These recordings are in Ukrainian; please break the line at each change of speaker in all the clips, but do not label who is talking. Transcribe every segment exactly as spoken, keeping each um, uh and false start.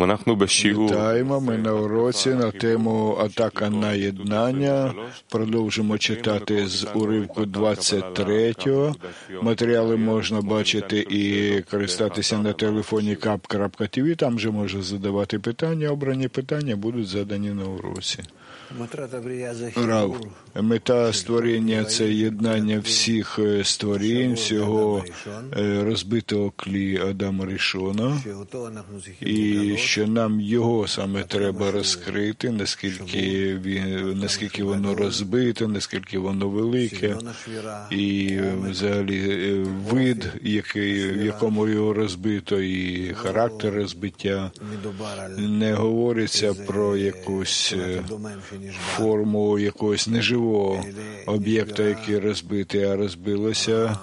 Вітаємо, ми на уроці на тему «Атака на єднання». Продовжимо читати з уривку двадцять третього. Матеріали можна бачити і користатися на телефоні кап крапка ті ві. Там же можна задавати питання. Обрані питання будуть задані на уроці. Рав. Мета створення – це єднання всіх створінь, всього розбитого клі Адама Рішона, і що нам його саме треба розкрити, наскільки, він, наскільки воно розбите, наскільки воно велике, і взагалі вид, який, в якому його розбито, і характер розбиття. Не говориться про якусь форму якогось неживого об'єкта, який розбитий, а розбилася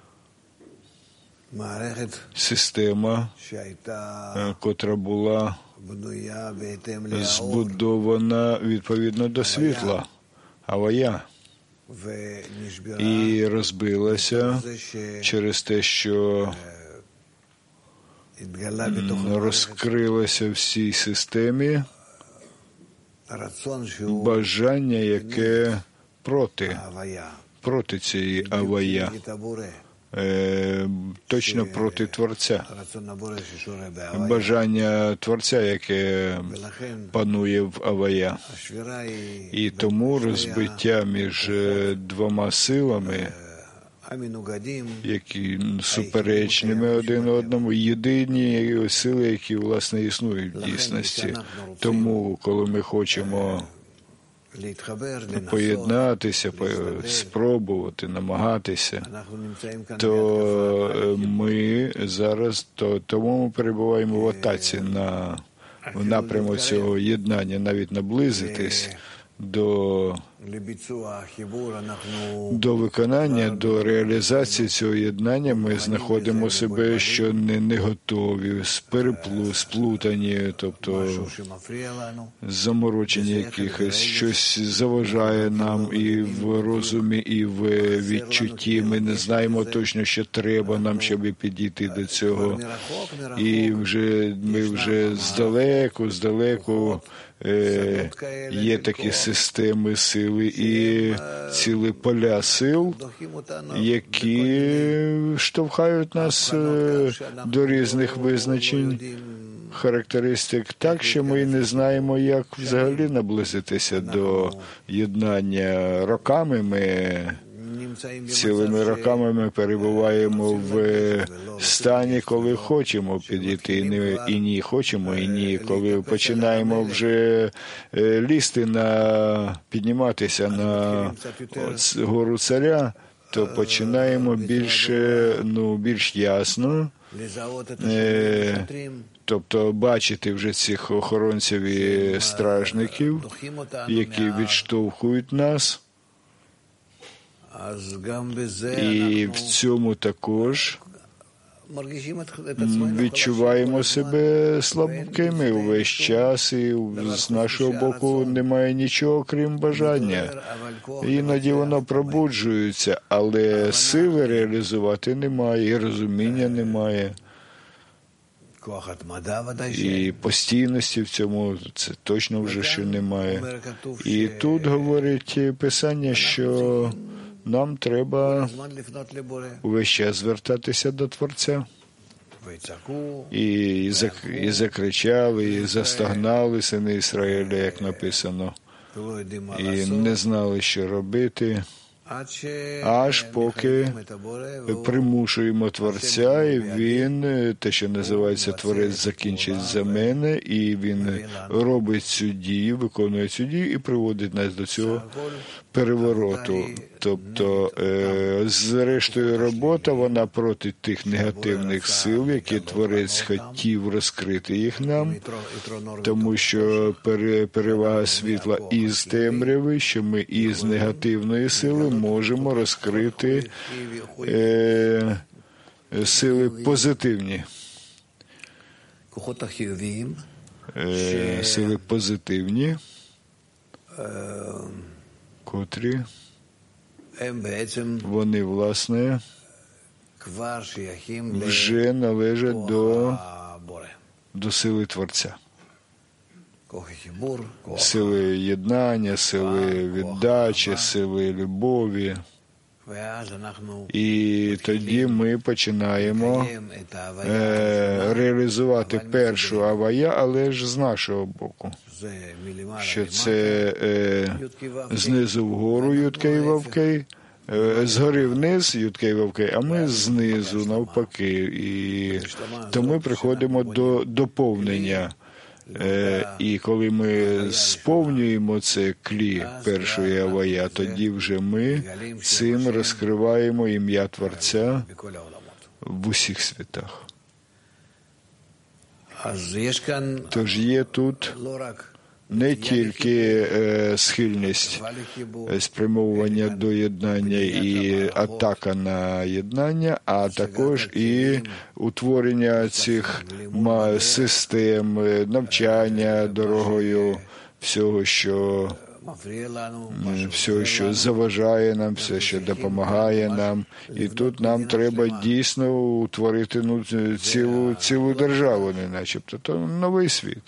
система, котра була збудована відповідно до світла, авая, і розбилася через те, що розкрилося в цій системі бажання, яке проти, проти цієї авая, е, точно проти Творця. Бажання Творця, яке панує в авая. І тому розбиття між двома силами, які суперечними один одному, єдині сили, які, власне, існують в дійсності. Тому, коли ми хочемо поєднатися, спробувати, намагатися, то ми зараз, то, тому ми перебуваємо в атаці на, в напряму цього єднання, навіть наблизитись до, до виконання, до реалізації цього єднання ми знаходимо себе, що не, не готові, переплу, сплутані, тобто заморочені якихось, щось заважає нам і в розумі, і в відчутті. Ми не знаємо точно, що треба нам, щоб підійти до цього. І вже ми вже здалеку, здалеку Е, є такі системи сили і цілі поля сил, які штовхають нас е, до різних визначень, характеристик, так, що ми не знаємо, як взагалі наблизитися до єднання. Роками ми Цілими роками ми перебуваємо в стані, коли хочемо підійти, і не, і ні, хочемо, і ні. Коли починаємо вже лізти на, підніматися на гору царя, то починаємо більше, ну, більш ясно, е, тобто бачити вже цих охоронців і стражників, які відштовхують нас. І в цьому також відчуваємо себе слабкими увесь час, і з нашого боку немає нічого, крім бажання. Іноді воно пробуджується, але сили реалізувати немає, і розуміння немає. І постійності в цьому це точно вже ще немає. І тут говорить Писання, що нам треба увесь час звертатися до Творця. І, і закричали, і застогнали сини Ісраїля, як написано, і не знали, що робити, аж поки примушуємо Творця, і Він, те, що називається Творець, закінчить за мене, і Він робить цю дію, виконує цю дію і приводить нас до цього перевороту. Тобто, е, зрештою, робота, вона проти тих негативних сил, які Творець хотів розкрити їх нам, тому що перевага світла із темряви, що ми із негативної сили можемо розкрити е, сили позитивні. Е, сили позитивні, котрі вони, власне, вже належать до, до сили Творця. сили єднання, сили віддачі, сили любові. І тоді ми починаємо е, реалізувати першу авая, але ж з нашого боку. Що це е, знизу вгору Юд-Кей Вав-Кей, е, згори вниз Юд-Кей Вав-Кей, а ми знизу навпаки. І то ми приходимо до доповнення. Е, і коли ми сповнюємо це клі першої авая, тоді вже ми цим розкриваємо ім'я Творця в усіх світах. Тож є тут не тільки е, схильність спрямовування до єднання і атака на єднання, а також і утворення цих систем, навчання дорогою всього, що все, що заважає нам, все, що допомагає нам. І тут нам треба дійсно утворити ну, цілу, цілу державу, не начебто, то новий світ.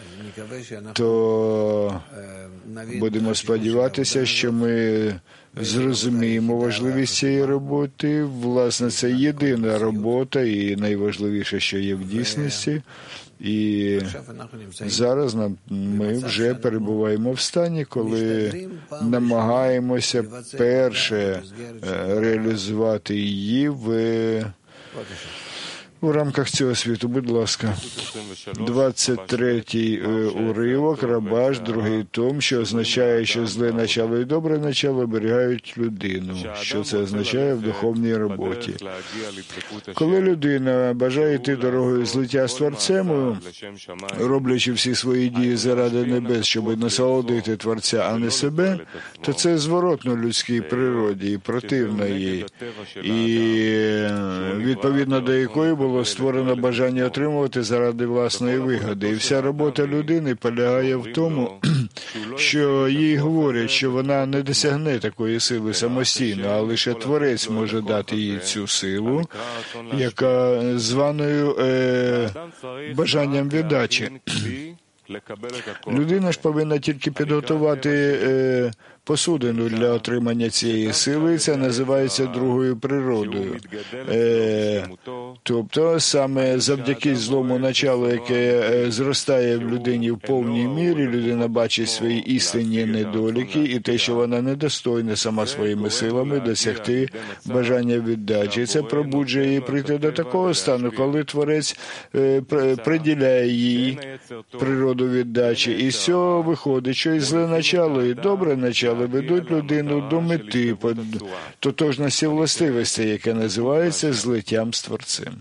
То будемо сподіватися, що ми зрозуміємо важливість цієї роботи. Власне, це єдина робота і найважливіше, що є в дійсності. І зараз нам, ми вже перебуваємо в стані, коли намагаємося перше реалізувати її в у рамках цього світу. Будь ласка. двадцять третій уривок, Рабаш, другий том, що означає, що зле начало і добре начало оберігають людину. Що це означає в духовній роботі? Коли людина бажає йти дорогою злиття з Творцем, роблячи всі свої дії заради небес, щоб насолодити Творця, а не себе, то це зворотно людській природі і противно їй. І відповідно до якої було було створено бажання отримувати заради власної вигоди. І вся робота людини полягає в тому, що їй говорять, що вона не досягне такої сили самостійно, а лише Творець може дати їй цю силу, яка званою е, бажанням віддачі. Людина ж повинна тільки підготувати е, посудину для отримання цієї сили, це називається другою природою. Е, тобто саме завдяки злому началу, яке е, зростає в людині в повній мірі, людина бачить свої істинні недоліки і те, що вона недостойна сама своїми силами досягти бажання віддачі. І це пробуджує її прийти до такого стану, коли Творець е, приділяє їй природу віддачі. І з цього виходить, що і зле начало, і добре начало ведуть людину до мети, тотожності властивостей, яке називається злиттям з Творцем.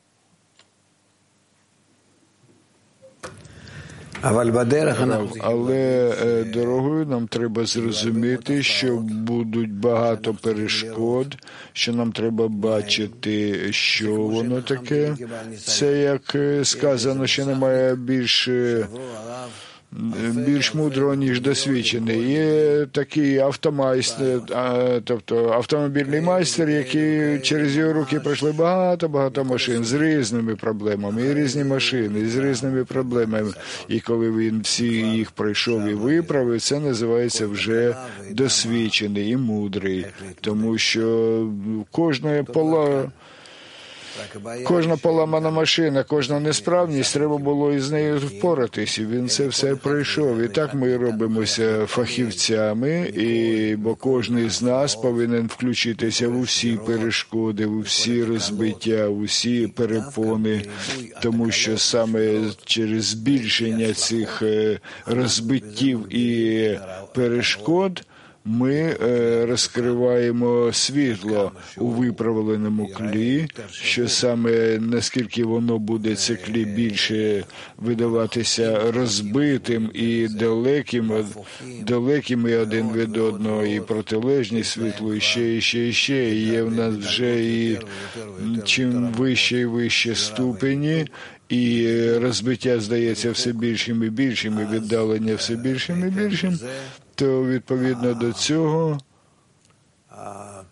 Але дорогою нам треба зрозуміти, що будуть багато перешкод, що нам треба бачити, що воно таке. Це, як сказано, що немає більше більш мудрого, ніж досвідчений. Є такий автомайстер, тобто автомобільний майстер, який через його руки пройшли багато-багато машин з різними проблемами, і різні машини з різними проблемами. І коли він всі їх пройшов і виправив, це називається вже досвідчений і мудрий. Тому що кожне пола Кожна поламана машина, кожна несправність, треба було із нею впоратись, і він це все пройшов. І так ми робимося фахівцями, і, бо кожен з нас повинен включитися в усі перешкоди, в усі розбиття, в усі перепони, тому що саме через збільшення цих розбиттів і перешкод ми е, розкриваємо світло у виправленому клі, що саме наскільки воно буде, це клі, більше видаватися розбитим і далеким, далеким і один від одного, і протилежні світло, і ще, і ще, і ще. І є в нас вже і чим вище і вище ступені, і розбиття здається все більшим і більшим, і віддалення все більшим і більшим, то відповідно до цього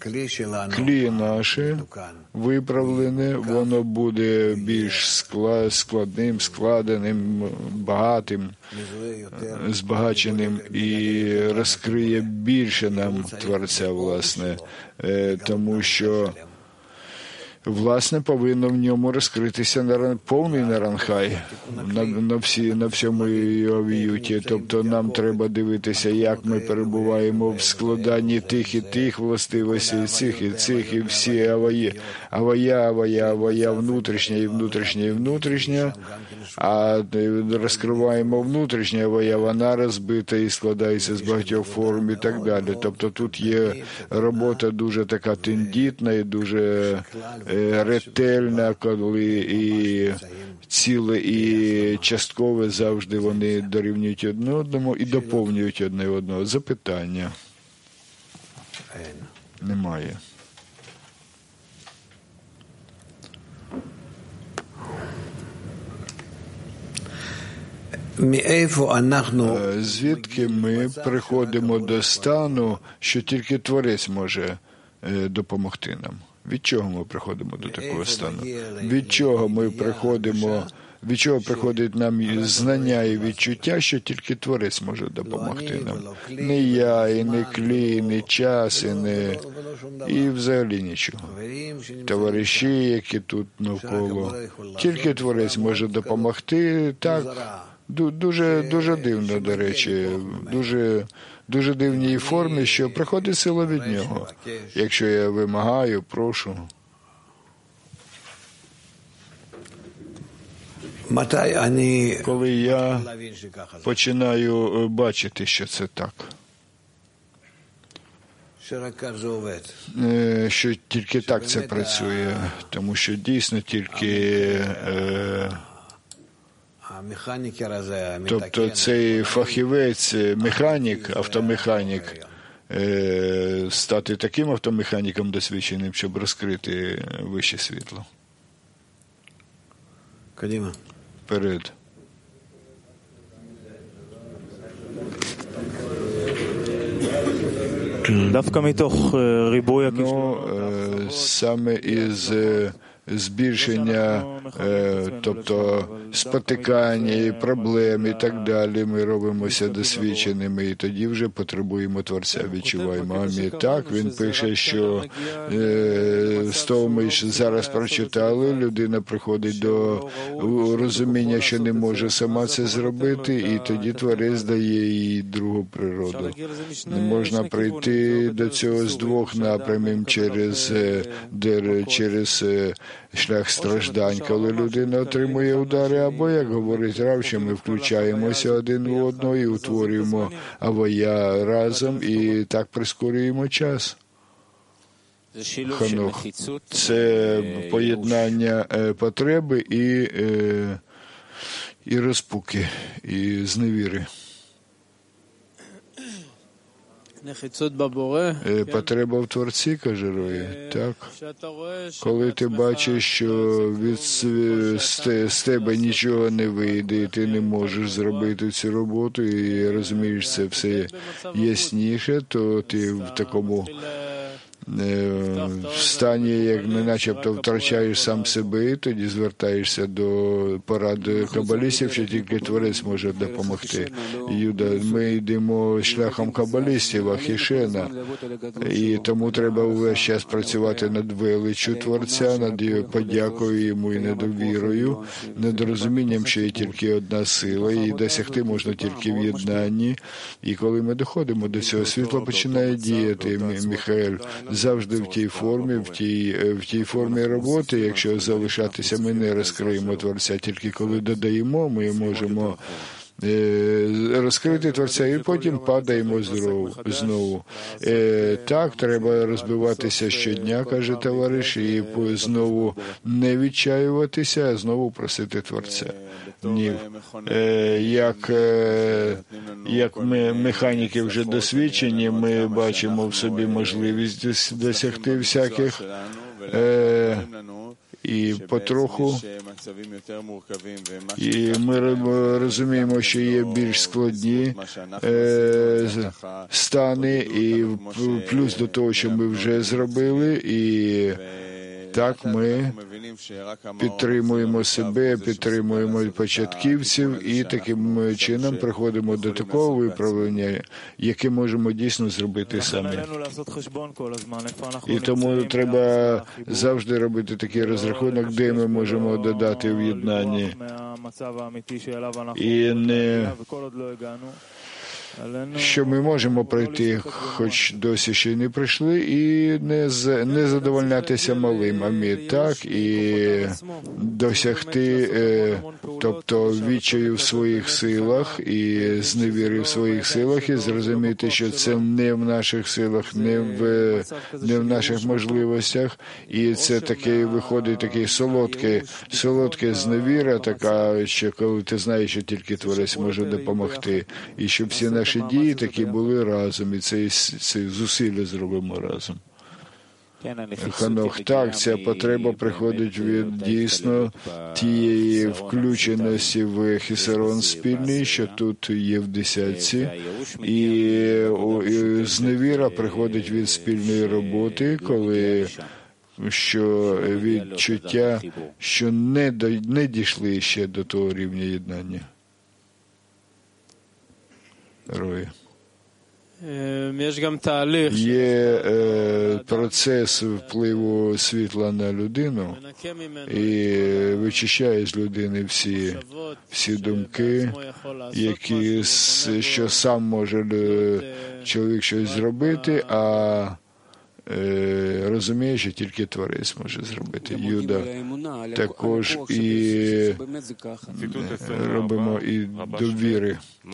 клі наше виправлене, воно буде більш складним, складеним, багатим, збагаченим і розкриє більше нам Творця, власне, тому що власне, повинно в ньому розкритися на повний наранхай на, на, всі, на всьому його в'юті. Тобто нам треба дивитися, як ми перебуваємо в складанні тих і тих властивостей, цих і цих, і всі аваї, авая, авая, авая, внутрішня і внутрішня і внутрішня, а розкриваємо внутрішня авая, вона розбита і складається з багатьох форм і так далі. Тобто тут є робота дуже така тендітна і дуже ретельна, коли і ціле, і часткове завжди вони дорівнюють одне одному і доповнюють одне одного. Запитання? Немає. Звідки ми приходимо до стану, що тільки Творець може допомогти нам? Від чого ми приходимо до такого стану? Від чого ми приходимо, від чого приходить нам знання і відчуття, що тільки Творець може допомогти нам? Не я, і не клі, і не час, і не... і взагалі нічого. Товариші, які тут навколо. Тільки Творець може допомогти, так, дуже, дуже дивно, до речі, дуже... дуже дивній формі, що приходить сила від нього. Якщо я вимагаю, прошу. Коли я починаю бачити, що це так. Що тільки так це працює, тому що дійсно тільки... Е, Тобто цей фахівець, механік, автомеханік, стати таким автомеханіком досвідченим, щоб розкрити вище світло. Вперед. Ну, саме із збільшення, тобто спотикання і проблем і так далі, ми робимося досвідченими, і тоді вже потребуємо Творця, відчуваємо. Амі. Так, він пише, що з того ми зараз прочитали, людина приходить до розуміння, що не може сама це зробити, і тоді Творець дає їй другу природу. Не можна прийти до цього з двох напрямів через, через шлях страждань, коли людина отримує удари, або, як говорить Рав, що ми включаємося один в одного і утворюємо авая разом, і так прискорюємо час. Ханох. Це поєднання потреби і, і розпуки, і зневіри. Потреба в Творці, каже Рої, так. Коли ти бачиш, що від з тебе нічого не вийде, і ти не можеш зробити цю роботу, і розумієш це все ясніше, то ти в такому в стані, як не начебто втрачаєш сам себе, і тоді звертаєшся до порад кабалістів, що тільки Творець може допомогти. Юда, ми йдемо шляхом кабалістів, Ахішена, і тому треба увесь час працювати над величчю Творця, над його подякою йому і недовірою, над розумінням, що є тільки одна сила, і досягти можна тільки в єднанні. І коли ми доходимо до цього, світло починає діяти, Михаель, завжди в тій формі, в тій, в тій формі роботи. Якщо залишатися, ми не розкриємо Творця. Тільки коли додаємо, ми можемо розкрити Творця, і потім падаємо знову. Так, треба розбиватися щодня, каже товариш, і знову не відчаюватися, а знову просити Творця. Ні. Як, як ми, механіки вже досвідчені, ми бачимо в собі можливість досягти всяких і потроху, і ми розуміємо, що є більш складні е, стани, і плюс до того, що ми вже зробили, і так ми підтримуємо себе, підтримуємо початківців і таким чином приходимо до такого виправлення, яке можемо дійсно зробити самі. І тому треба завжди робити такий розрахунок, де ми можемо додати в єднанні. І не що ми можемо пройти, хоч досі ще й не прийшли, і не, з, не задовольнятися малим, а ми так, і досягти, е, тобто відчаю в своїх силах, і зневіри в своїх силах, і зрозуміти, що це не в наших силах, не в, не в наших можливостях, і це таке виходить такий солодкий, солодке зневіра, така, що коли ти знаєш, що тільки Творець може допомогти, і щоб всі наші Наші дії такі були разом, і це, це зусилля зробимо разом. Ханох, так, ця потреба приходить від дійсно тієї включеності в хісарон спільний, що тут є в десятці, і, і зневіра приходить від спільної роботи, коли що відчуття, що не, до, не дійшли ще до того рівня єднання. Рої. Є е, процес впливу світла на людину і вичищає з людини всі, всі думки, які, що сам може чоловік щось зробити, а е, розуміє, що тільки Творець може зробити. Юда також і робимо і довіри.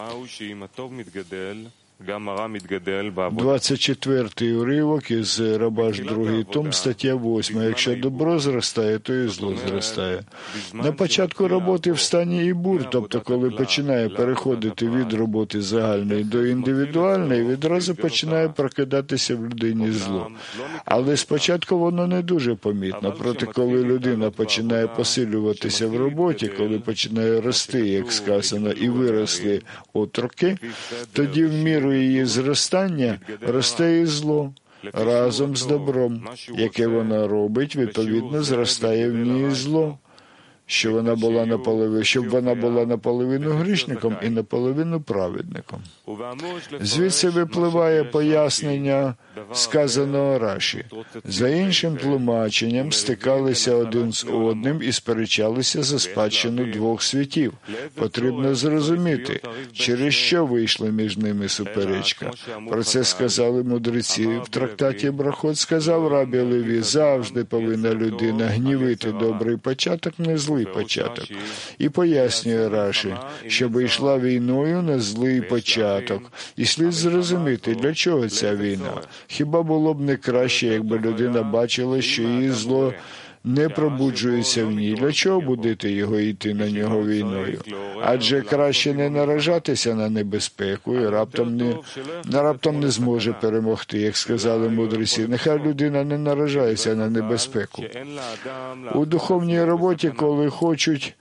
двадцять четвертий уривок із Рабаш другий том, стаття восьма. Якщо добро зростає, то і зло зростає. На початку роботи в стані Ібур, тобто коли починає переходити від роботи загальної до індивідуальної, відразу починає прокидатися в людині зло. Але спочатку воно не дуже помітно. Проте коли людина починає посилюватися в роботі, коли починає рости, як сказано, і виросли отроки, тоді в міру її зростання росте і зло разом з добром, яке вона робить, відповідно зростає в ній зло, що вона була наполовину, щоб вона була наполовину грішником і наполовину праведником. Звідси випливає пояснення сказаного Раші. За іншим тлумаченням стикалися один з одним і сперечалися за спадщину двох світів. Потрібно зрозуміти, через що вийшла між ними суперечка. Про це сказали мудреці в трактаті Брахот, сказав Рабі Леві, завжди повинна людина гнівити добрий початок, не злий початок. І пояснює Раші, щоб йшла війною на злий початок. І слід зрозуміти, для чого ця війна. Хіба було б не краще, якби людина бачила, що її зло не пробуджується в ній? Для чого будити його і йти на нього війною? Адже краще не наражатися на небезпеку і раптом не, раптом не зможе перемогти, як сказали мудреці. Нехай людина не наражається на небезпеку. У духовній роботі, коли хочуть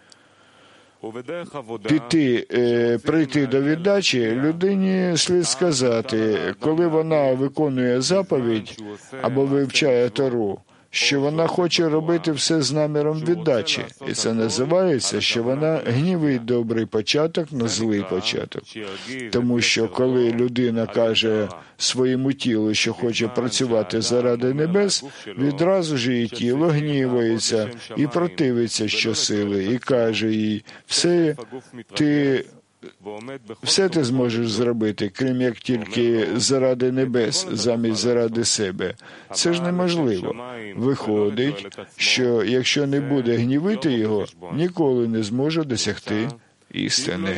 піти, е, прийти до віддачі, людині слід сказати, коли вона виконує заповідь або вивчає Тору, що вона хоче робити все з наміром віддачі. І це називається, що вона гнівить добрий початок на злий початок. Тому що коли людина каже своєму тілу, що хоче працювати заради небес, відразу ж її тіло гнівається і противиться щосили, і каже їй, все ти Все ти зможеш зробити, крім як тільки заради небес, замість заради себе. Це ж неможливо. Виходить, що якщо не буде гнівити його, ніколи не зможе досягти істини.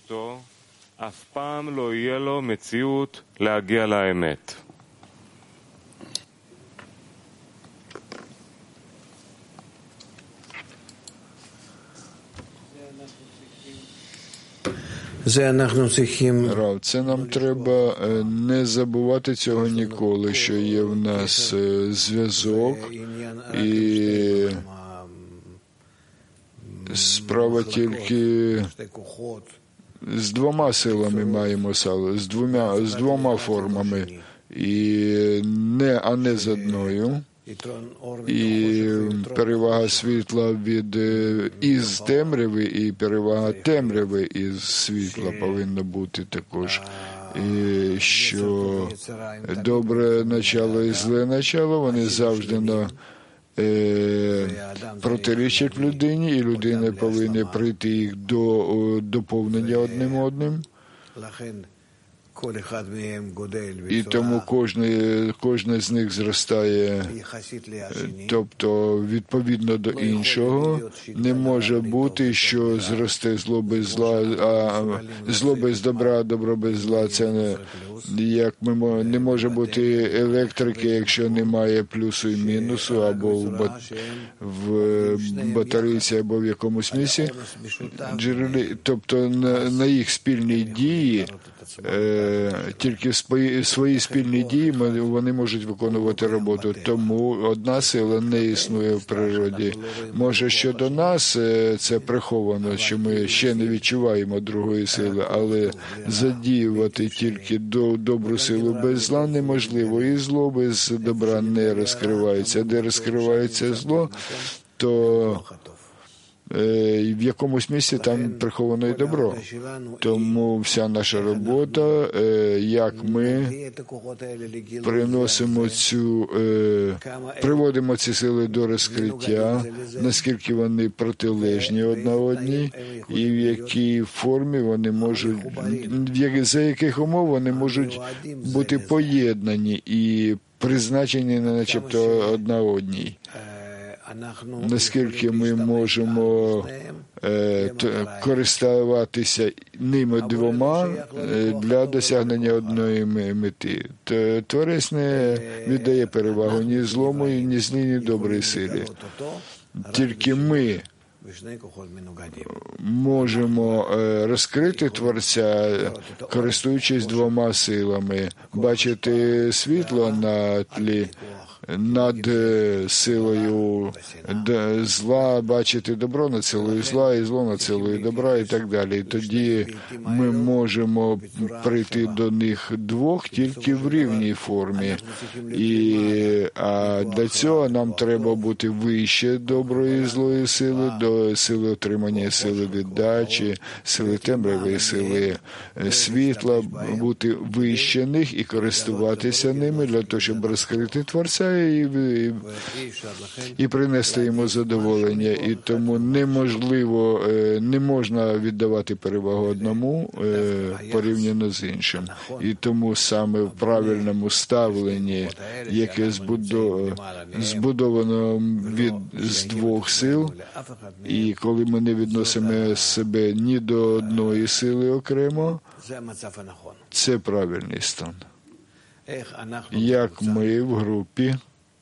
Рав, це нам треба не забувати цього ніколи, що є в нас зв'язок і Справа тільки з двома силами маємо сало, з двома, з двома формами, і не, а не з одною. І перевага світла від із темряви, і перевага темряви із світла повинна бути також. І що добре начало і зле начало, вони завжди на е, протирічать людині, і людина повинна прийти їх до доповнення одним одним. І тому кожне, кожне з них зростає, тобто відповідно до іншого. Не може бути, що зросте зло без зла, а зло без добра, а добро без зла. Це не, як ми, не може бути електрики, якщо немає плюсу і мінусу, або в, бат, в батарейці, або в якомусь місці. Джерелі, тобто на, на їх спільні дії, тільки свої, свої спільні дії вони можуть виконувати роботу. Тому одна сила не існує в природі. Може, щодо нас це приховано, що ми ще не відчуваємо другої сили, але задіювати тільки до, добру силу без зла неможливо. І зло без добра не розкривається. Де розкривається зло, то в якомусь місці там приховано і добро. Тому вся наша робота, як ми приносимо цю, приводимо ці сили до розкриття, наскільки вони протилежні одна одній, і в якій формі вони можуть, за яких умов вони можуть бути поєднані і призначені начебто одна одній. Наскільки ми можемо е, користуватися ними двома е, для досягнення одної мети. Творець не віддає перевагу ні злому, ні злій, ні добрій силі. Тільки ми можемо е, розкрити Творця, користуючись двома силами, бачити світло на тлі над силою зла, бачити добро над силою зла і зло над силою добра і так далі. І тоді ми можемо прийти до них двох тільки в рівній формі. І, а для цього нам треба бути вище доброї і злої сили, до сили отримання, сили віддачі, сили темряви, сили світла, бути вище них і користуватися ними для того, щоб розкрити Творця І, і, і принести йому задоволення. І тому неможливо, не можна віддавати перевагу одному порівняно з іншим. І тому саме в правильному ставленні, яке збудовано від, з двох сил, і коли ми не відносимо себе ні до одної сили окремо, це правильний стан. Як ми в групі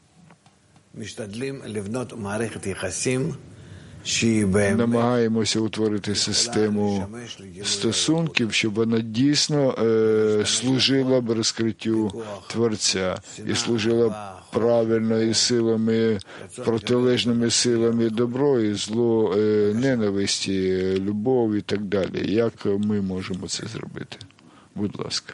намагаємося утворити систему стосунків, щоб вона дійсно е, служила б розкриттю Творця і служила правильно і силами, протилежними силами добро і зло, е, ненависті, любов і так далі. Як ми можемо це зробити? Будь ласка.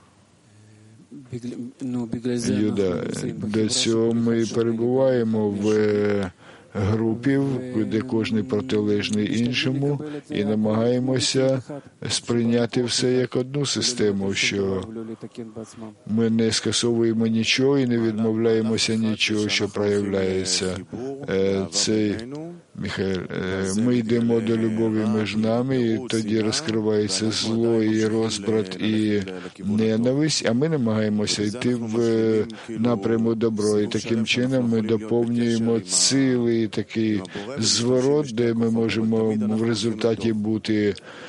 Юда, до цього ми перебуваємо в групі, де кожен протилежний іншому, і намагаємося сприйняти все як одну систему, що ми не скасовуємо нічого і не відмовляємося нічого, що проявляється. Цей Михайло, ми йдемо до любові між нами, і тоді розкривається зло, і розбрат, і ненависть, а ми намагаємося йти в напряму добро. І таким чином ми доповнюємо сили, такий зворот, де ми можемо в результаті бути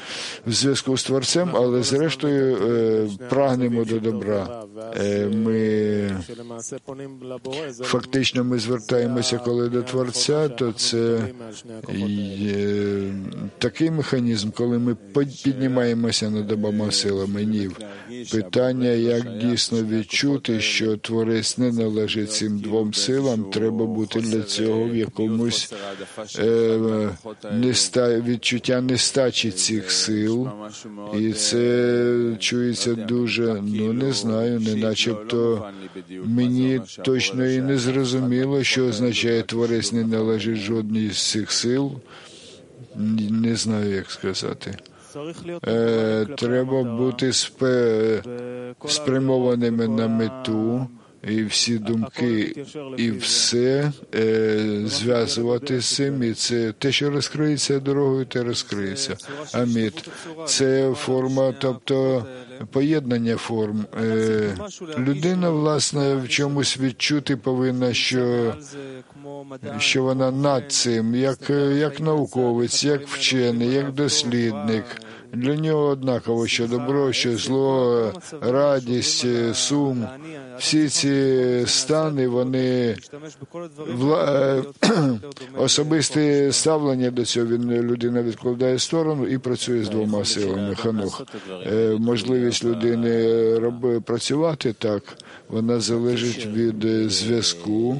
в зв'язку з Творцем, але зрештою прагнемо до добра. Ми фактично ми звертаємося, коли до Творця, то це є такий механізм, коли ми піднімаємося над обома силами. Ні. Питання, як дійсно відчути, що Творець не належить цим двом силам, треба бути для цього в якомусь е, неста, відчуття нестачі цих сил. І це чується дуже, ну не знаю, не начебто мені точно і не зрозуміло, що означає Творець не належить жодній з цих сил. Не знаю, як сказати. Е, треба бути спе, спрямованими на мету, і всі думки, і все е, зв'язувати з цим, і це те, що розкриється дорогою, те розкриється. Аміт. Це форма, тобто поєднання форм. Е, людина, власне, в чомусь відчути повинна, що, що вона над цим, як, як науковець, як вчений, як дослідник. Для нього однаково, що добро, що зло, радість, сум. Всі ці стани, вони вла... особисте ставлення до цього, він людина відкладає в сторону і працює з двома силами. Ханух. Можливість людини роб... працювати так, вона залежить від зв'язку,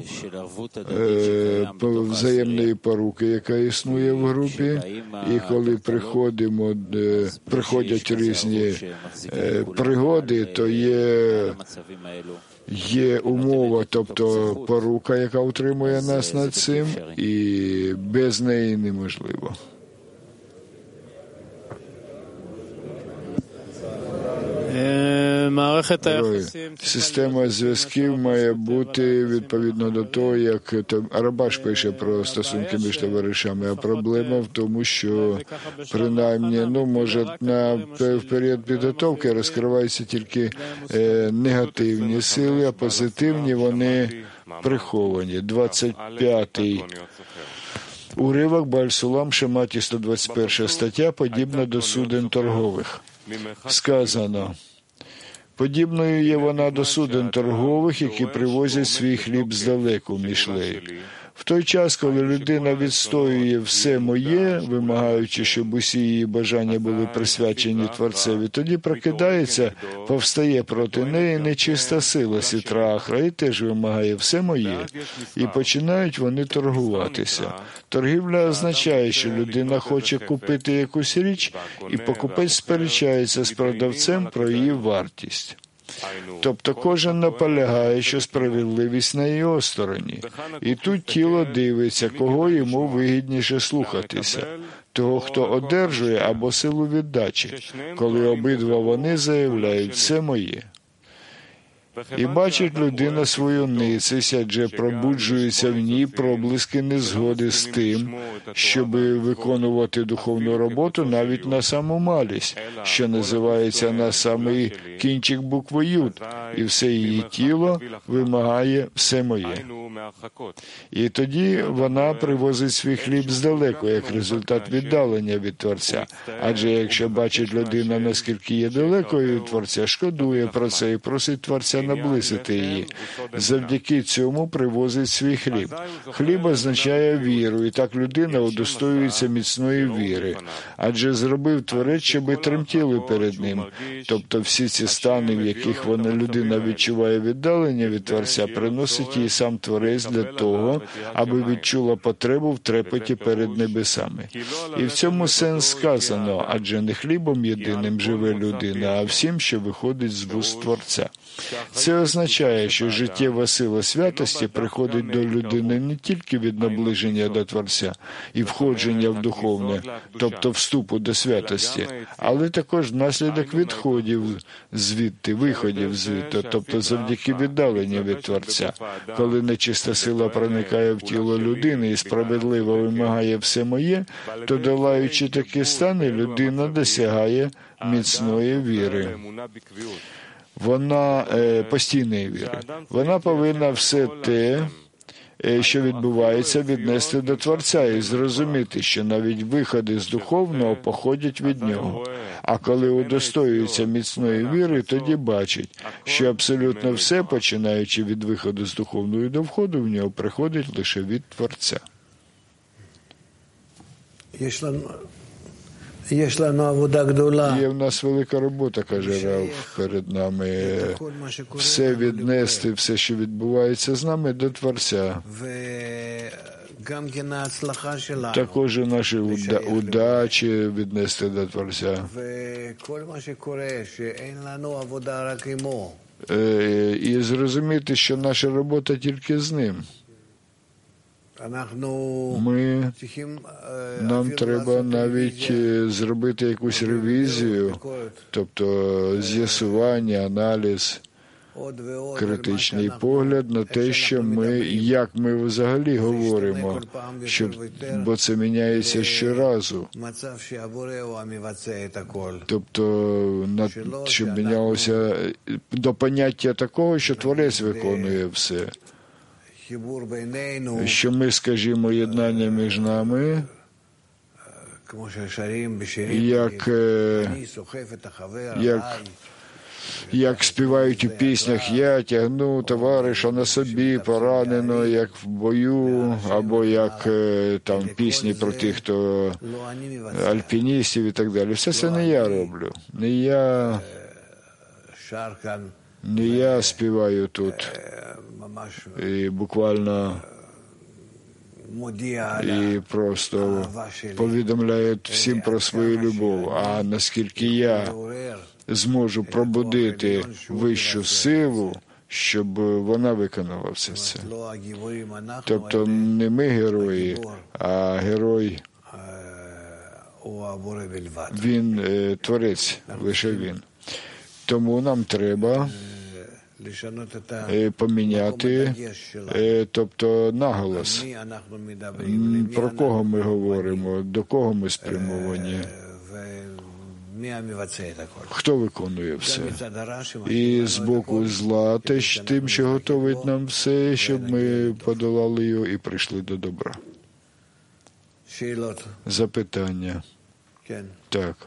взаємної поруки, яка існує в групі, і коли приходимо, приходять різні пригоди, то є Є умова, тобто порука, яка утримує нас над цим, і без неї неможливо. Система зв'язків має бути відповідно до того, як Рабаш пише про стосунки між товаришами, а проблема в тому, що принаймні, ну, може, на в період підготовки розкриваються тільки е, негативні сили, а позитивні вони приховані. двадцять п'ятий уривок Бааль-Сулам, Шематі, сто двадцять перша стаття, подібна до суден торгових. Сказано, подібною є вона до суден торгових, які привозять свій хліб здалеку, Мішлей. В той час, коли людина відстоює все моє, вимагаючи, щоб усі її бажання були присвячені Творцеві, тоді прокидається, повстає проти неї нечиста сила Сітра Ахра і теж вимагає все моє. І починають вони торгуватися. Торгівля означає, що людина хоче купити якусь річ, і покупець сперечається з продавцем про її вартість. Тобто кожен наполягає, що справедливість на його стороні. І тут тіло дивиться, кого йому вигідніше слухатися. Того, хто одержує, або силу віддачі, коли обидва вони заявляють «все моє». І бачить людина свою ницість, адже пробуджуються в ній проблиски незгоди з тим, щоб виконувати духовну роботу навіть на саму малість, що називається на самий кінчик букви Юд, і все її тіло вимагає все моє. І тоді вона привозить свій хліб здалеку, як результат віддалення від Творця. Адже якщо бачить людина, наскільки є далекою від Творця, шкодує про це і просить Творця наблизити її. Завдяки цьому привозить свій хліб. Хліб означає віру, і так людина удостоюється міцної віри. Адже зробив Творець, щоби тремтіли перед ним. Тобто всі ці стани, в яких вона людина відчуває віддалення від Творця, приносить їй сам Творець для того, аби відчула потребу в трепеті перед небесами. І в цьому сенс сказано, адже не хлібом єдиним живе людина, а всім, що виходить з вуст Творця. Це означає, що життєва сила святості приходить до людини не тільки від наближення до Творця і входження в духовне, тобто вступу до святості, але також внаслідок відходів звідти, виходів звідти, тобто завдяки віддаленню від Творця. Коли нечиста сила проникає в тіло людини і справедливо вимагає все моє, то, долаючи такі стани, людина досягає міцної віри. Вона е, постійної віри. Вона повинна все те що відбувається, віднести до Творця і зрозуміти, що навіть виходи з духовного походять від нього. А коли удостоюється міцної віри, тоді бачить, що абсолютно все, починаючи від виходу з духовного до входу в нього, приходить лише від Творця. Є в нас велика робота, каже Рав, перед нами. Все віднести, все, що відбувається з нами, до Творця. Також наші удачі віднести до Творця. І зрозуміти, що наша робота тільки з ним. Ми, нам треба навіть зробити якусь ревізію, тобто з'ясування, аналіз, критичний погляд на те, що ми, як ми взагалі говоримо, щоб, бо це міняється щоразу. Тобто, на, щоб мінялося до поняття такого, що Творець виконує все. Що ми, скажімо, єднання між нами, як, як, як співають у піснях «Я тягну товариша на собі, поранено, як в бою», або як там пісні про тих, хто альпіністів і так далі. Все це не я роблю. Не я, не я співаю тут. І буквально і просто повідомляють всім про свою любов. А наскільки я зможу пробудити вищу силу, щоб вона виконала все це. Тобто не ми герої, а герой, він Творець, лише він. Тому нам треба поміняти, тобто наголос. Про кого ми говоримо, до кого ми спрямовані, хто виконує все. І з боку зла теж тим, що готовить нам все, щоб ми подолали його і прийшли до добра. Запитання. Так.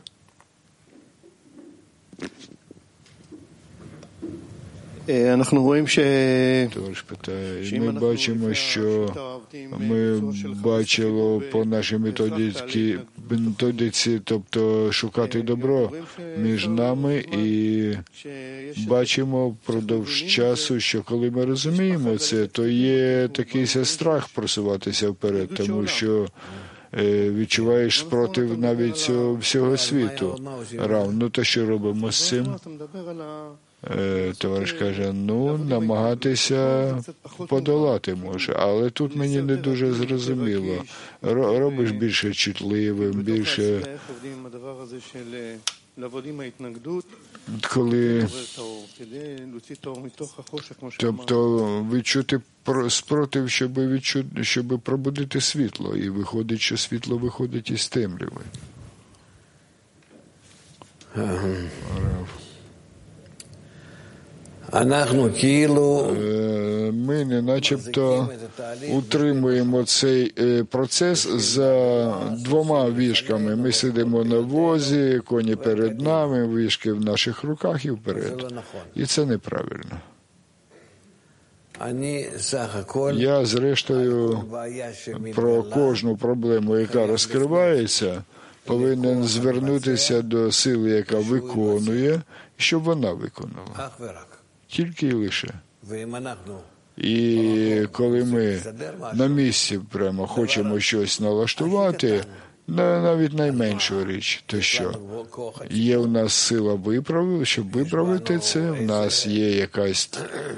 Товариш питає, ми бачимо, що ми бачили по нашій методиці, методиці, тобто шукати добро між нами, і бачимо впродовж часу, що коли ми розуміємо це, то є такий страх просуватися вперед, тому що відчуваєш спротив навіть цього всього світу. Рав, ну то що робимо з цим? Товариш каже, ну, намагатися подолати може, але тут мені не дуже зрозуміло. Робиш більше чутливим, більше, коли, тобто відчути спротив, щоб відчути, щоб пробудити світло, і виходить, що світло виходить із темряви. Ми не начебто утримуємо цей процес за двома віжками. Ми сидимо на возі, коні перед нами, віжки в наших руках і вперед. І це неправильно. Я, зрештою, про кожну проблему, яка розкривається, повинен звернутися до сили, яка виконує, щоб вона виконала. Тільки і лише. І коли ми на місці прямо хочемо щось налаштувати, навіть найменшу річ, то що? Є в нас сила виправити, щоб виправити це, в нас є якась...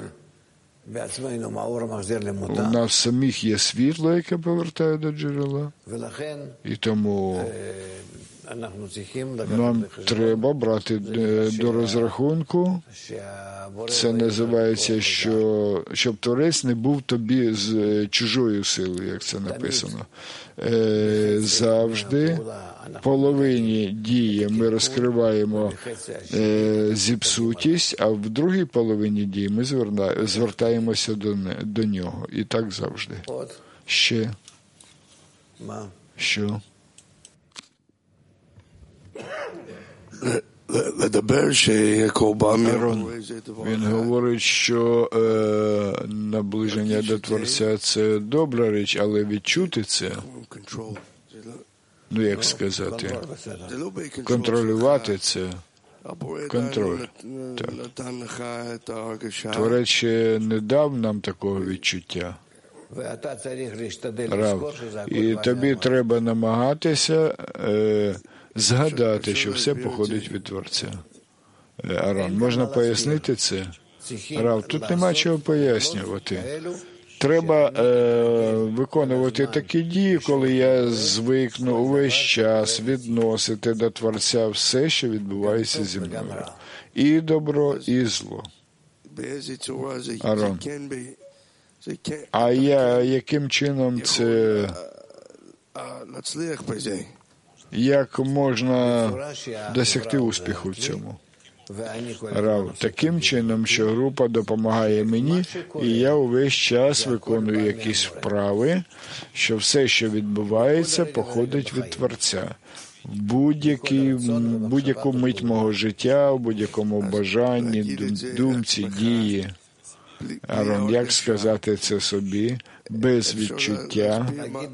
У нас самих є світло, яке повертає до джерела. І тому Нам треба брати до розрахунку, це називається, що щоб Творець не був тобі з чужою силою, як це написано. Е, завжди половині дії ми розкриваємо е, зіпсутість, а в другій половині дії ми зверна, звертаємося до, до нього. І так завжди. Ще. Що? Арон, він говорить, що е, наближення до Творця – це добра річ, але відчути це, ну як сказати, контролювати це, контроль. Так. Творець ще не дав нам такого відчуття. Рав. І тобі треба намагатися е, згадати, що все походить від Творця. Арон, можна пояснити це? Рав, тут нема чого пояснювати. Треба е, виконувати такі дії, коли я звикну увесь час відносити до Творця все, що відбувається зі мною. І добро, і зло. Арон. А я яким чином це, як можна досягти успіху в цьому? Рав, таким чином, що група допомагає мені, і я увесь час виконую якісь вправи, що все, що відбувається, походить від Творця. В будь-якій, будь-яку мить мого життя, в будь-якому бажанні, думці, дії. Арон, як сказати це собі, без відчуття?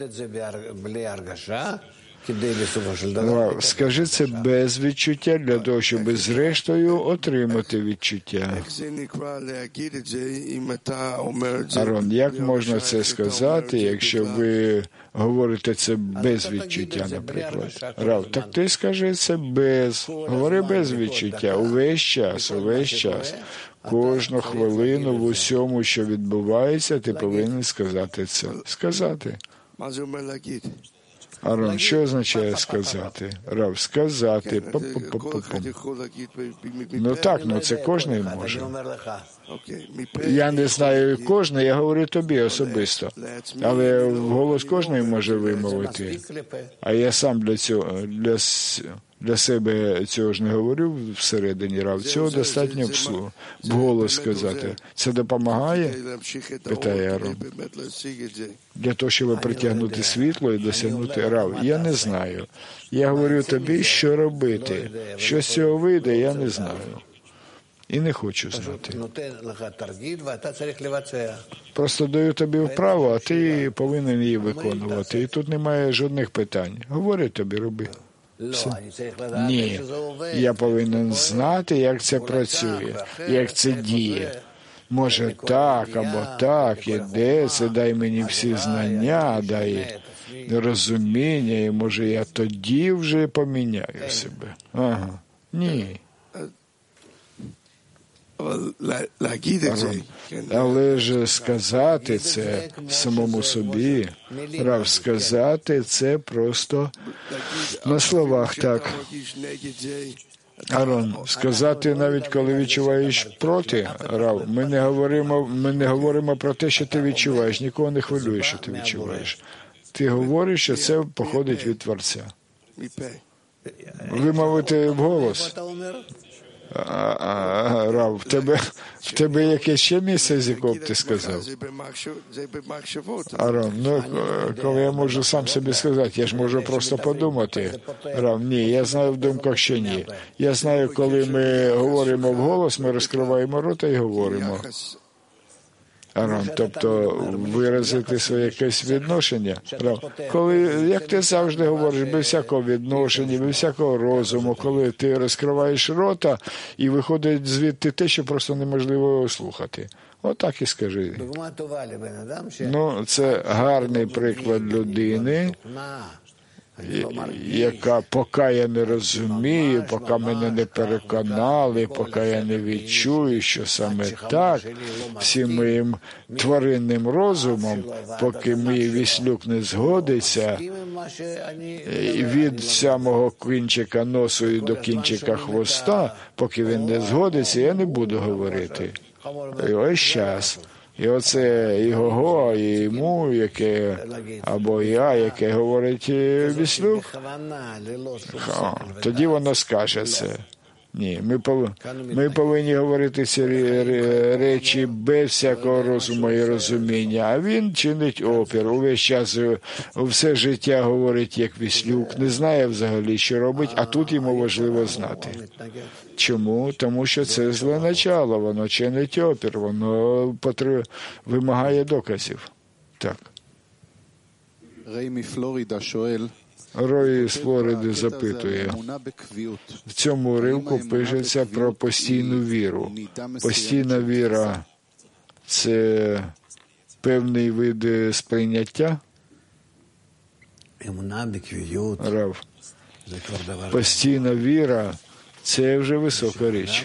Скажи це без відчуття, для того, щоб зрештою отримати відчуття. Арон, як можна це сказати, якщо ви говорите це без відчуття, наприклад? Рав, так ти скажи це без. Говори без відчуття. Увесь час, увесь час. Кожну хвилину в усьому, що відбувається, ти повинен сказати це. Сказати. Арон, що означає сказати? Рав, сказати. Ну так, ну це кожен може. Я не знаю кожен, я говорю тобі особисто. Але вголос кожен може вимовити. А я сам для цього, для, для себе цього ж не говорю всередині, Рав. Цього достатньо вслух. Вголос сказати. Це допомагає? Питає Арон. Для того, щоб притягнути світло і досягнути Рав. Я не знаю. Я говорю тобі, що робити. Що з цього вийде, я не знаю. І не хочу знати. Просто даю тобі вправу, а ти повинен її виконувати. І тут немає жодних питань. Говорю тобі, роби. Все. Ні. Я повинен знати, як це працює, як це діє. Може так, або так, іде, це дай мені всі знання, дай розуміння, і може я тоді вже поміняю себе. Ага. Ні. Але ж сказати це самому собі, Рав, сказати це просто на словах так. Арон, сказати навіть коли відчуваєш проти, Рав, ми не говоримо, ми не говоримо про те, що ти відчуваєш, нікого не хвилює, що ти відчуваєш. Ти говориш, що це походить від Творця. Вимовити вголос. А, а, Рав, в тебе, в тебе якесь ще місце, з якого б ти сказав? Арон, ну, коли я можу сам собі сказати, я ж можу просто подумати. Рав, ні, я знаю в думках, що ні. Я знаю, коли ми говоримо вголос, ми розкриваємо рота і говоримо. Арон, тобто виразити своє якесь відношення. Рав, коли, як ти завжди говориш, без всякого відношення, без всякого розуму, коли ти розкриваєш рота і виходить звідти те, що просто неможливо слухати. Отак і скажи. Ну, це гарний приклад людини, яка, поки я не розумію, поки мене не переконали, поки я не відчую, що саме так, всім моїм тваринним розумом, поки мій віслюк не згодиться, від самого кінчика носу і до кінчика хвоста, поки він не згодиться, я не буду говорити. І ось час. І оце і Гого, і йому, яке, або я, яке говорить віслюк, тоді воно скаже це. Ні, ми повинні, ми повинні говорити ці речі без всякого розуму і розуміння, а він чинить опір. Увесь час, все життя говорить як віслюк, не знає взагалі, що робить, а тут йому важливо знати. Чому? Тому що це зле начало, воно чинить опір, воно потреб... вимагає доказів. Так.
Рей Флорида шоель.
Рой з Флориди запитує, в цьому уривку пишеться про постійну віру. Постійна віра – це певний вид сприйняття? Рав. Постійна віра – це вже висока річ.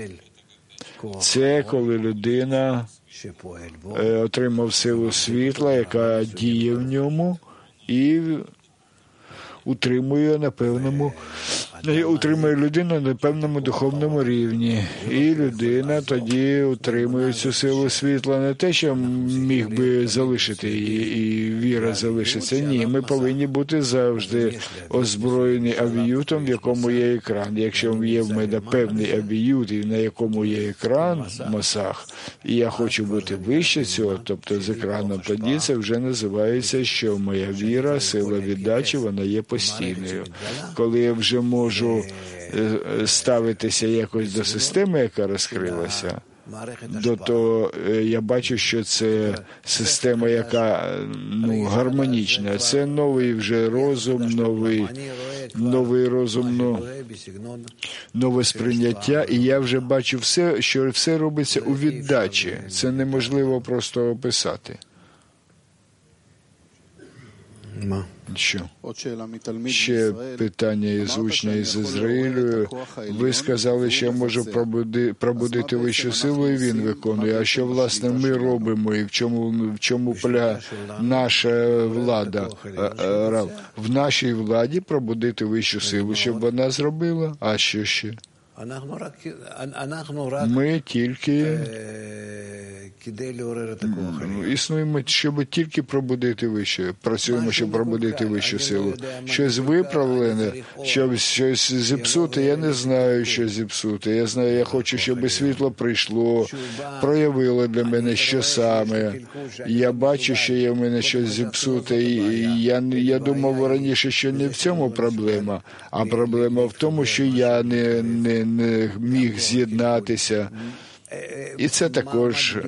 Це коли людина отримав силу світла, яка діє в ньому, і утримує на певному, утримує людину на певному духовному рівні. І людина тоді утримує цю силу світла, не те, що міг би залишити її, і віра залишиться. Ні, ми повинні бути завжди озброєні авіютом, в якому є екран. Якщо є в мене певний авіют, на якому є екран, масах, і я хочу бути вище цього, тобто з екраном, тоді це вже називається, що моя віра, сила віддачі, вона є постійною. Коли я вже можу ставитися якось до системи, яка розкрилася, до того я бачу, що це система, яка ну, гармонічна. Це новий вже розум, новий, новий розум, ну, нове сприйняття. І я вже бачу все, що все робиться у віддачі. Це неможливо просто описати. Що? Ще питання із учня із Ізраїлю. Ви сказали, що я можу пробуди, пробудити вищу силу, і він виконує. А що, власне, ми робимо, і в чому, в чому полягає наша влада? В нашій владі пробудити вищу силу, щоб вона зробила? А що ще? Ми тільки існуємо, щоб тільки пробудити вище. Працюємо, щоб пробудити вищу силу. Щось виправлене, щоб щось зіпсути, я не знаю, що зіпсути. Я знаю, я хочу, щоб світло прийшло, проявило для мене, що саме. Я бачу, що є в мене щось зіпсуте. І я, я думав раніше, що не в цьому проблема, а проблема в тому, що я не, не, не міг з'єднатися. І це також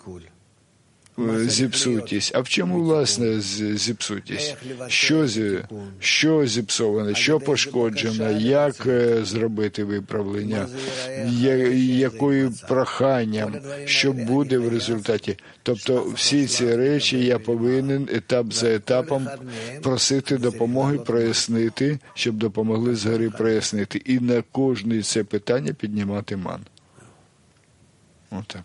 зіпсутість. А в чому, власне, зіпсутість? Що, що зіпсоване, що пошкоджено, як зробити виправлення, якою проханням, що буде в результаті. Тобто всі ці речі я повинен етап за етапом просити допомоги прояснити, щоб допомогли згори прояснити. І на кожне це питання піднімати ман. Отак.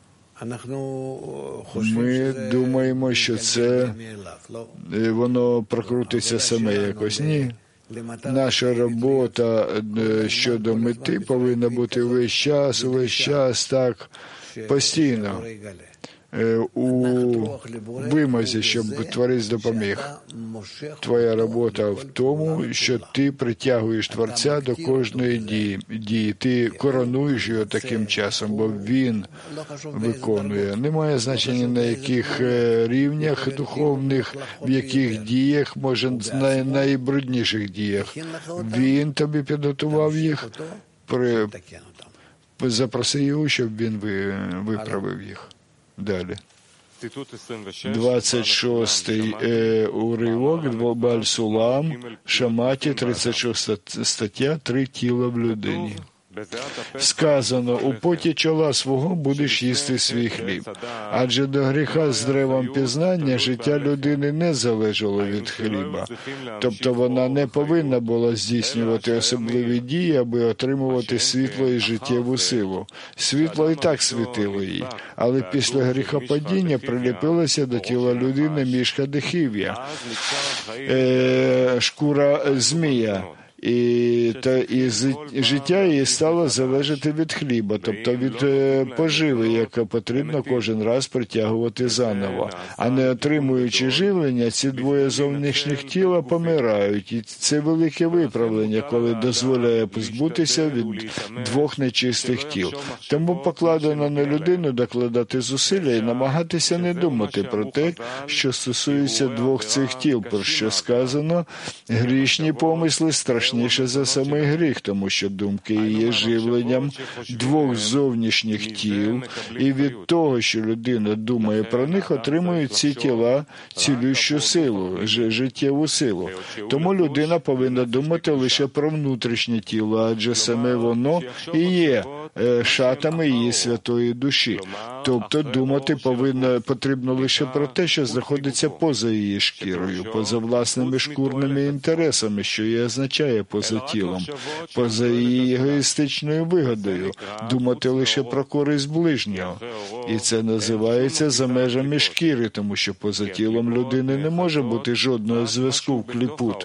Ми думаємо, що це воно прокрутиться саме якось. Ні. Наша робота щодо мети повинна бути весь час, весь час, так, постійно. У вимозі, щоб Творець допоміг. Твоя робота в тому, що ти притягуєш Творця до кожної дії. дії. Ти коронуєш його таким часом, бо він виконує. Немає значення на яких рівнях духовних, в яких діях, може, на найбрудніших діях. Він тобі підготував їх, при... запроси його, щоб він виправив їх. Далі. двадцять шостий е, уривок, Баль Сулам, Шаматі, тридцять шоста стаття, три тіла в людині. Сказано, у поті чола свого будеш їсти свій хліб. Адже до гріха з древом пізнання життя людини не залежало від хліба. Тобто вона не повинна була здійснювати особливі дії, аби отримувати світло і життєву силу. Світло і так світило їй, але після гріхопадіння приліпилося до тіла людини мішка дихів'я, е, шкура змія. І, та, і життя її стало залежати від хліба, тобто від е, поживи, яка потрібно кожен раз притягувати заново. А не отримуючи живлення, ці двоє зовнішніх тіла помирають. І це велике виправлення, коли дозволяє позбутися від двох нечистих тіл. Тому покладено на людину докладати зусилля і намагатися не думати про те, що стосується двох цих тіл, про що сказано, грішні помисли страшні ніж за самий гріх, тому що думки є живленням двох зовнішніх тіл, і від того, що людина думає про них, отримує ці тіла цілющу силу, життєву силу. Тому людина повинна думати лише про внутрішнє тіло, адже саме воно і є шатами її святої душі. Тобто думати повинно, потрібно лише про те, що знаходиться поза її шкірою, поза власними шкурними інтересами, що і означає поза тілом, поза її егоїстичною вигодою, думати лише про користь ближнього. І це називається за межами шкіри, тому що поза тілом людини не може бути жодного зв'язку в кліпот,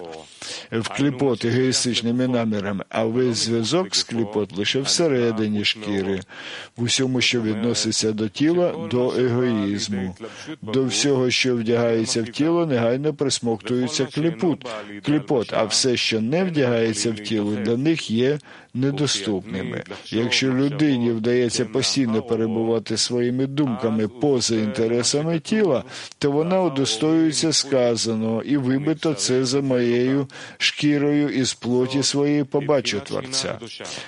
в кліпот егоїстичними намірами, а весь зв'язок з кліпот лише всередині шкіри, в усьому, що відноситься до тіла, до егоїзму. До всього, що вдягається в тіло, негайно присмоктується кліпот, кліпот, а все, що не вдягається в тіло, для них є недоступними. Якщо людині вдається постійно перебувати своїми думками поза інтересами тіла, то вона удостоюється сказаного, і вибито це за моєю шкірою із плоті своєї побачу Творця.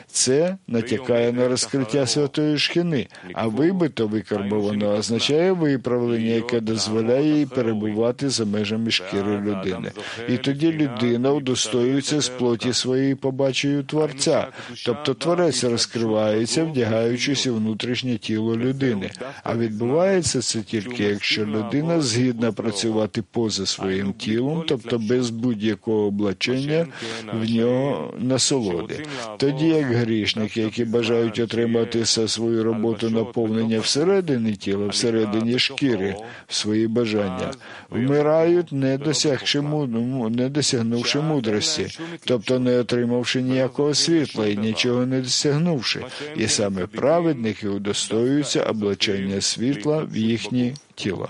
Це натякає на розкриття святої шхини, а вибито, викарбовано, означає виправлення, яке дозволяє їй перебувати за межами шкіри людини. І тоді людина удостоюється з плоті своєї побачею Творця, тобто Творець розкривається, вдягаючись у внутрішнє тіло людини. А відбувається це тільки, якщо людина згідна працювати поза своїм тілом, тобто без будь-якого облачення в нього насолоди. Тоді як грішники, які бажають отримати за свою роботу наповнення всередині тіла, всередині шкіри, в свої бажання, вмирають, не досягши, не досягнувши мудрості, тобто не отримавши ніякого світла і нічого не досягнувши. І саме праведники удостоюються облачення світла в їхні тіла.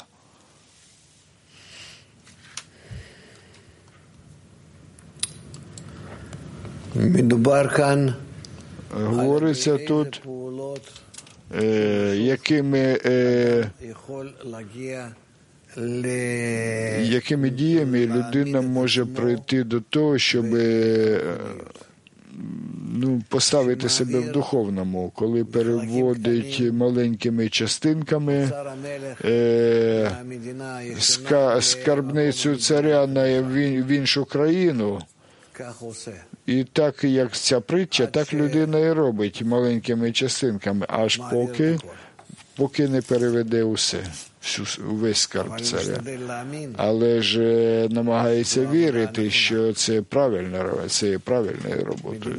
Говориться тут, е, якими, е, якими діями людина може прийти до того, щоб е, ну, поставити себе в духовному, коли переводить маленькими частинками е, ска, скарбницю царя на в іншу країну. І так, як ця притча, так людина і робить маленькими частинками, аж поки, поки не переведе усе, всю, весь скарб царя. Але ж намагається вірити, що це правильно, це є правильною роботою.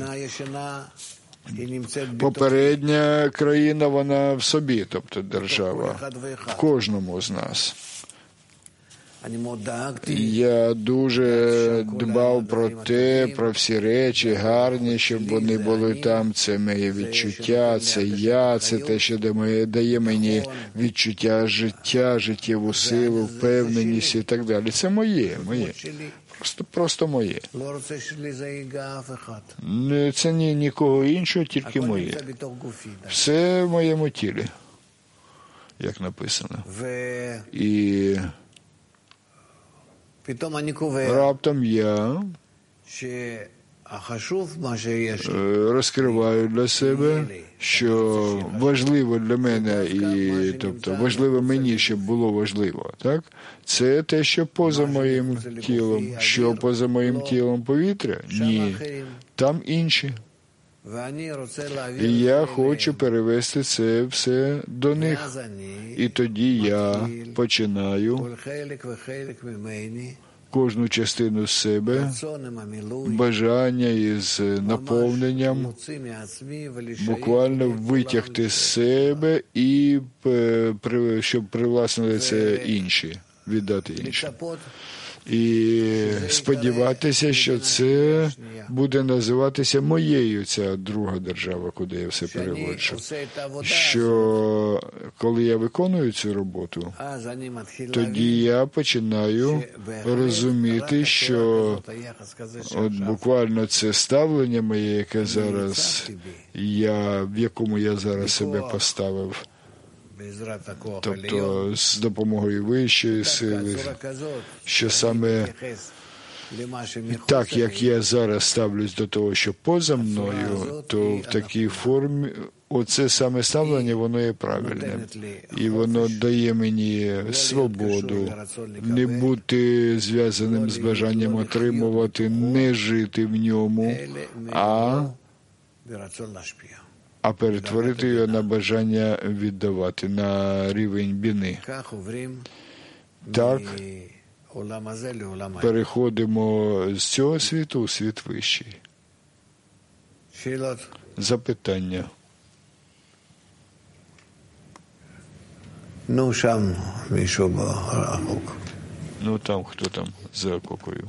Попередня країна, вона в собі, тобто держава, в кожному з нас. Я дуже дбав про те, про всі речі гарні, щоб вони були там. Це моє відчуття, це я, це те, що дає мені відчуття життя, життєву силу, впевненість і так далі. Це моє, моє. Просто, просто моє. Це ні, нікого іншого, тільки моє. Все в моєму тілі, як написано. І раптом я розкриваю для себе, що важливо для мене, і, тобто, важливо мені, щоб було важливо, так? Це те, що поза моїм тілом. Що поза моїм тілом? Повітря? Ні. Там інші. І я хочу перевести це все до них. І тоді я починаю кожну частину з себе, бажання із наповненням, буквально витягти з себе і щоб привласнили це інші, віддати іншим. І сподіватися, що це буде називатися моєю, ця друга держава, куди я все переводжу. Що коли я виконую цю роботу, тоді я починаю розуміти, що от буквально це ставлення моє, яке зараз я, в якому я зараз себе поставив, тобто з допомогою вищої сили, що саме так, як я зараз ставлюсь до того, що поза мною, то в такій формі, оце саме ставлення, воно є правильним. І воно дає мені свободу не бути зв'язаним з бажанням отримувати, не жити в ньому, а а перетворити його на бажання віддавати, на рівень біни. Так, переходимо з цього світу у світ вищий. Запитання.
Ну, там, рахок.
Ну, там, хто там, за кокою.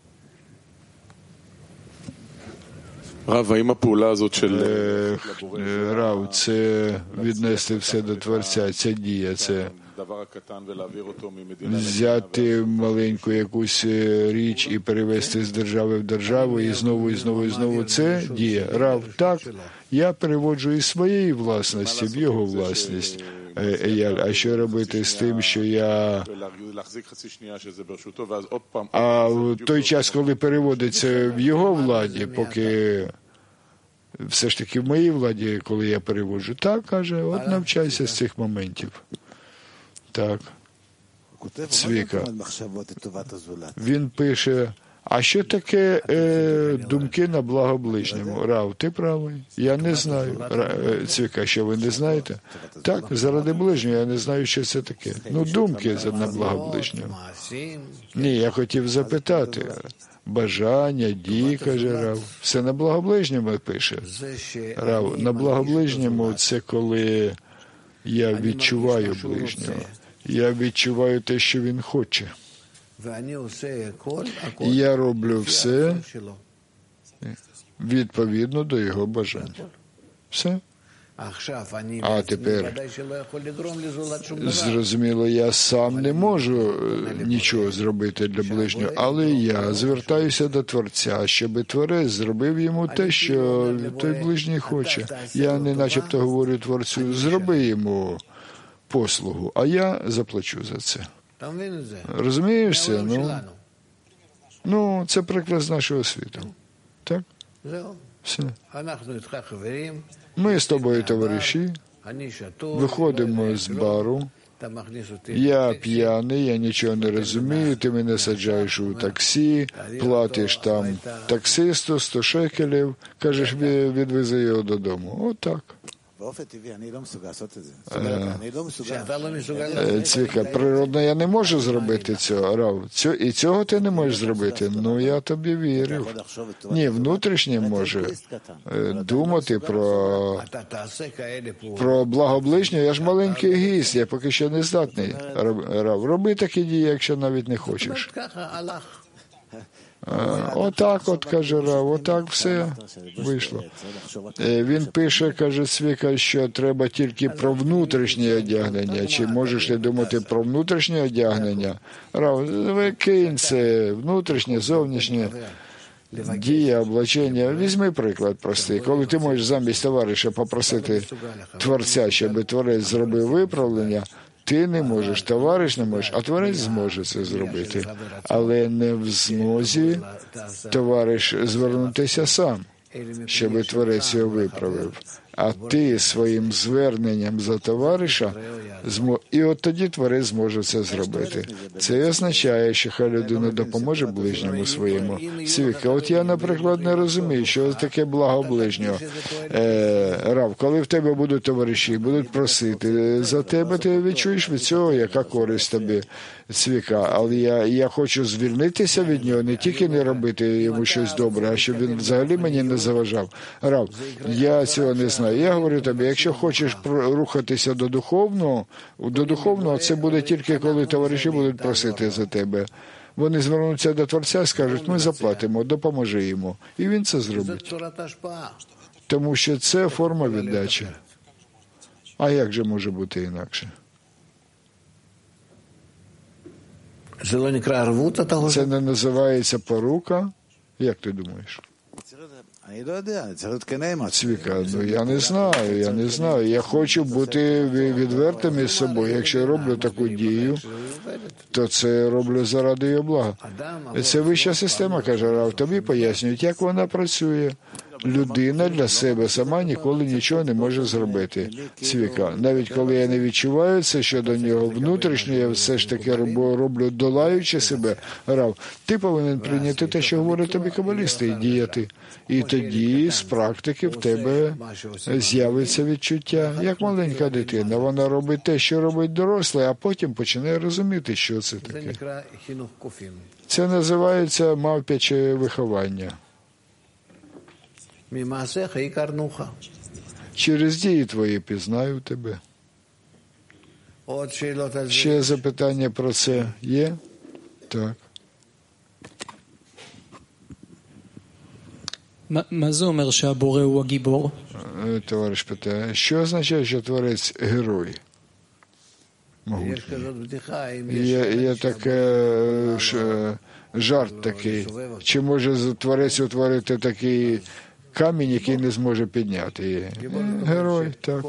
Рав, האם הפעולה הזאת של...
Рав, це віднести все до Творця, ця дія, це взяти маленьку якусь річ і перевести з держави в державу, і знову, і знову, і знову це дія. Рав, так, я переводжу із своєї власності в його власність. А що робити з тим, що я... А в той час, коли переводиться в його владі, поки все ж таки в моїй владі, коли я переводжу, так, каже, от навчайся з цих моментів. Так. Цвіка. Він пише, а що таке е, думки на благо ближньому? Рав, ти правий. Я не знаю. Цвіка, що ви не знаєте? Так, заради ближнього я не знаю, що це таке. Ну, думки на благо ближнього. Ні, я хотів запитати. Бажання, дії, каже Рав. Все на благо ближньому пише. Рав, на благо ближньому це коли я відчуваю ближнього. Я відчуваю те, що він хоче. І я роблю все відповідно до його бажань. Все. А тепер, зрозуміло, я сам не можу нічого зробити для ближнього, але я звертаюся до Творця, щоб Творець зробив йому те, що той ближній хоче. Я не начебто говорю Творцю, зроби йому послугу, а я заплачу за це. Розумієш це? Ну, ну, це приклад з нашого світу. Так? Все. Ми з тобою товариші, виходимо з бару, я п'яний, я нічого не розумію, ти мене саджаєш у таксі, платиш там таксисту сто шекелів, кажеш, відвези його додому. Отак. Цвіка, природно я не можу зробити цього, Рав. І цього ти не можеш зробити. Ну, я тобі вірив. Ні, внутрішнє може думати про, про благо ближнього. Я ж маленький егоїст, я поки що не здатний. Рав, роби такі дії, якщо навіть не хочеш. Отак от, каже Рав, отак все вийшло. Він пише, каже Цвіка, що треба тільки про внутрішнє одягнення. Чи можеш ти думати про внутрішнє одягнення? Рав, викинь це, внутрішнє, зовнішнє, дія, облачення. Візьми приклад простий. Коли ти можеш замість товариша попросити Творця, щоб Творець зробив виправлення, ти не можеш, товариш не можеш, а Творець зможе це зробити. Але не в змозі товариш звернутися сам, щоб Творець його виправив. а ти своїм зверненням за товариша, і от тоді Творець зможе це зробити. Це означає, що хай людина допоможе ближньому своєму. Свідка, от я, наприклад, не розумію, що таке благо ближнього. Е, Рав, коли в тебе будуть товариші, будуть просити за тебе, ти відчуєш від цього, яка користь тобі, свідка. Але я, я хочу звільнитися від нього, не тільки не робити йому щось добре, а щоб він взагалі мені не заважав. Рав, я цього не знаю. Я говорю тобі, якщо хочеш рухатися до духовного, до духовного, це буде тільки коли товариші будуть просити за тебе. Вони звернуться до Творця і скажуть, ми заплатимо, допоможи йому. І він це зробить. Тому що це форма віддачі. А як же може бути інакше? Це не називається порука? Як ти думаєш? Цвіка, ну я не знаю, я не знаю. Я хочу бути відвертим із собою. Якщо я роблю таку дію, то це роблю заради його блага. Це вища система, каже Рав. Тобі пояснюють, як вона працює. Людина для себе сама ніколи нічого не може зробити. Цвіка. Навіть коли я не відчуваю це щодо нього внутрішньо, я все ж таки роблю, долаючи себе. Рав, ти повинен прийняти те, що говорять тобі кабалісти, і діяти. І тоді з практики в тебе з'явиться відчуття, як маленька дитина. Вона робить те, що робить дорослий, а потім починає розуміти, що це таке. Це називається мавпяче виховання. Через дії твої пізнаю тебе. Ще запитання про це є? Так. Товариш питає, що означає, що Творець герой? Є, є таке жарт такий. Чи може Творець утворити такий камінь, який не зможе підняти? Герой, так.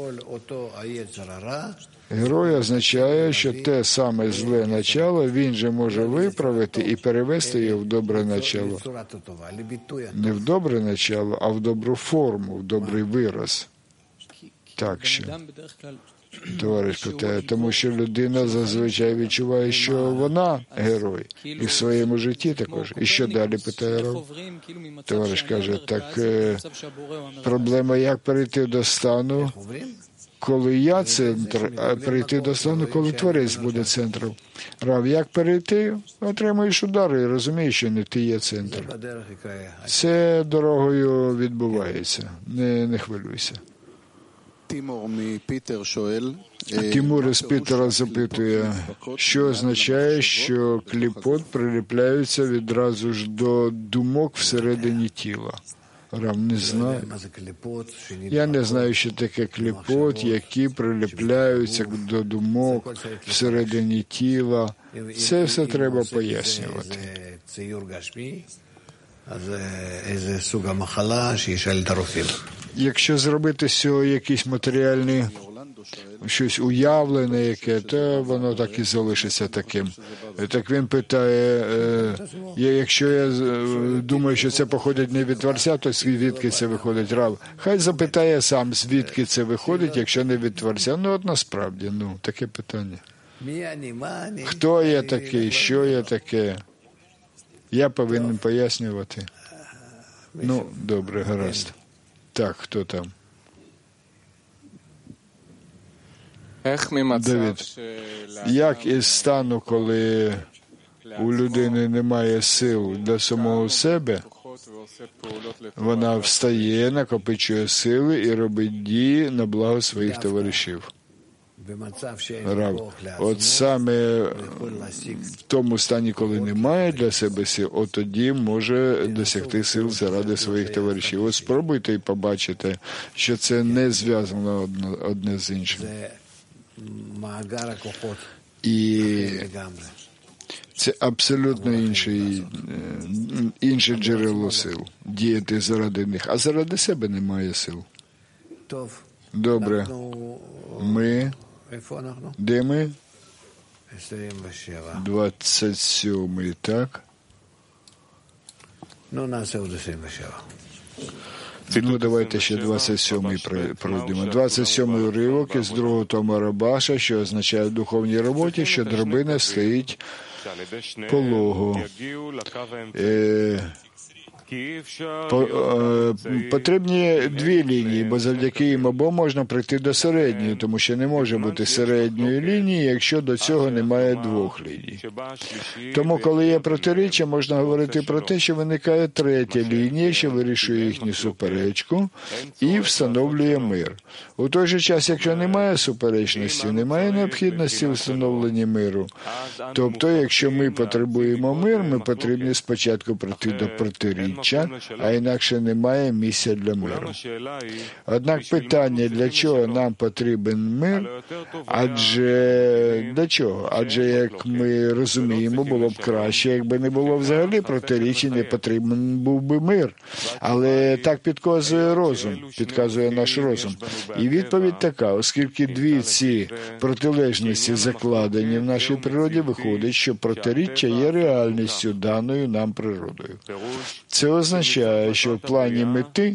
Герой означає, що те саме зле начало він же може виправити і перевести його в добре начало. Не в добре начало, а в добру форму, в добрий вираз. Так що. Товариш питає, тому що людина зазвичай відчуває, що вона герой. І в своєму житті також. І що далі, питає Рав? Товариш каже, так проблема, як перейти до стану, коли я центр, а перейти до стану, коли Творець буде центром. Рав, як перейти? Отримуєш удари і розумієш, що не ти є центр. Це дорогою відбувається. Не, не хвилюйся. Тимур із Пітера запитує, що означає, що кліпот приліпляються відразу ж до думок всередині тіла. Рав, не знаю. Я не знаю, що таке кліпот, які приліпляються до думок всередині тіла. Це все треба пояснювати. Якщо зробити з цього якісь матеріальні, щось уявлене, яке, то воно так і залишиться таким. Так він питає, якщо я думаю, що це походить не від Творця, то звідки це виходить? Рав, хай запитає сам, звідки це виходить, якщо не від Творця. Ну, от насправді, ну, таке питання. Хто я такий, що я таке? Я повинен пояснювати. Ну, добре, гаразд. Так, хто там? Давид, як із стану, коли у людини немає сил для самого себе, вона встає, накопичує сили і робить дії на благо своїх товаришів? Рав, от саме в тому стані, коли немає для себе сил, от тоді може досягти сил заради своїх товаришів. От спробуйте і побачите, що це не зв'язано одне, одне з іншим. І це абсолютно інший, інше джерело сил. Діяти заради них. А заради себе немає сил. Добре. Ми... Де ми? двадцять сьомий, так? Ну, давайте ще двадцять сьомий пройдемо. двадцять сьомий уривок із другого тому Рабаша, що означає в духовній роботі, що драбина стоїть полого. Е, По, е, потрібні дві лінії, бо завдяки їм обом можна прийти до середньої, тому що не може бути середньої лінії, якщо до цього немає двох ліній. Тому, коли є протиріччя, можна говорити про те, що виникає третя лінія, що вирішує їхню суперечку і встановлює мир. У той же час, якщо немає суперечності, немає необхідності встановлення миру. Тобто, якщо ми потребуємо мир, ми потрібні спочатку прийти до протиріччя, а інакше немає місця для миру. Однак питання, для чого нам потрібен мир, адже для чого? Адже, як ми розуміємо, було б краще, якби не було взагалі протиріччя, не потрібен був би мир. Але так підказує розум, підказує наш розум. І відповідь така, оскільки дві ці протилежності закладені в нашій природі, виходить, що протиріччя є реальністю, даною нам природою. Це означає, що в плані мети,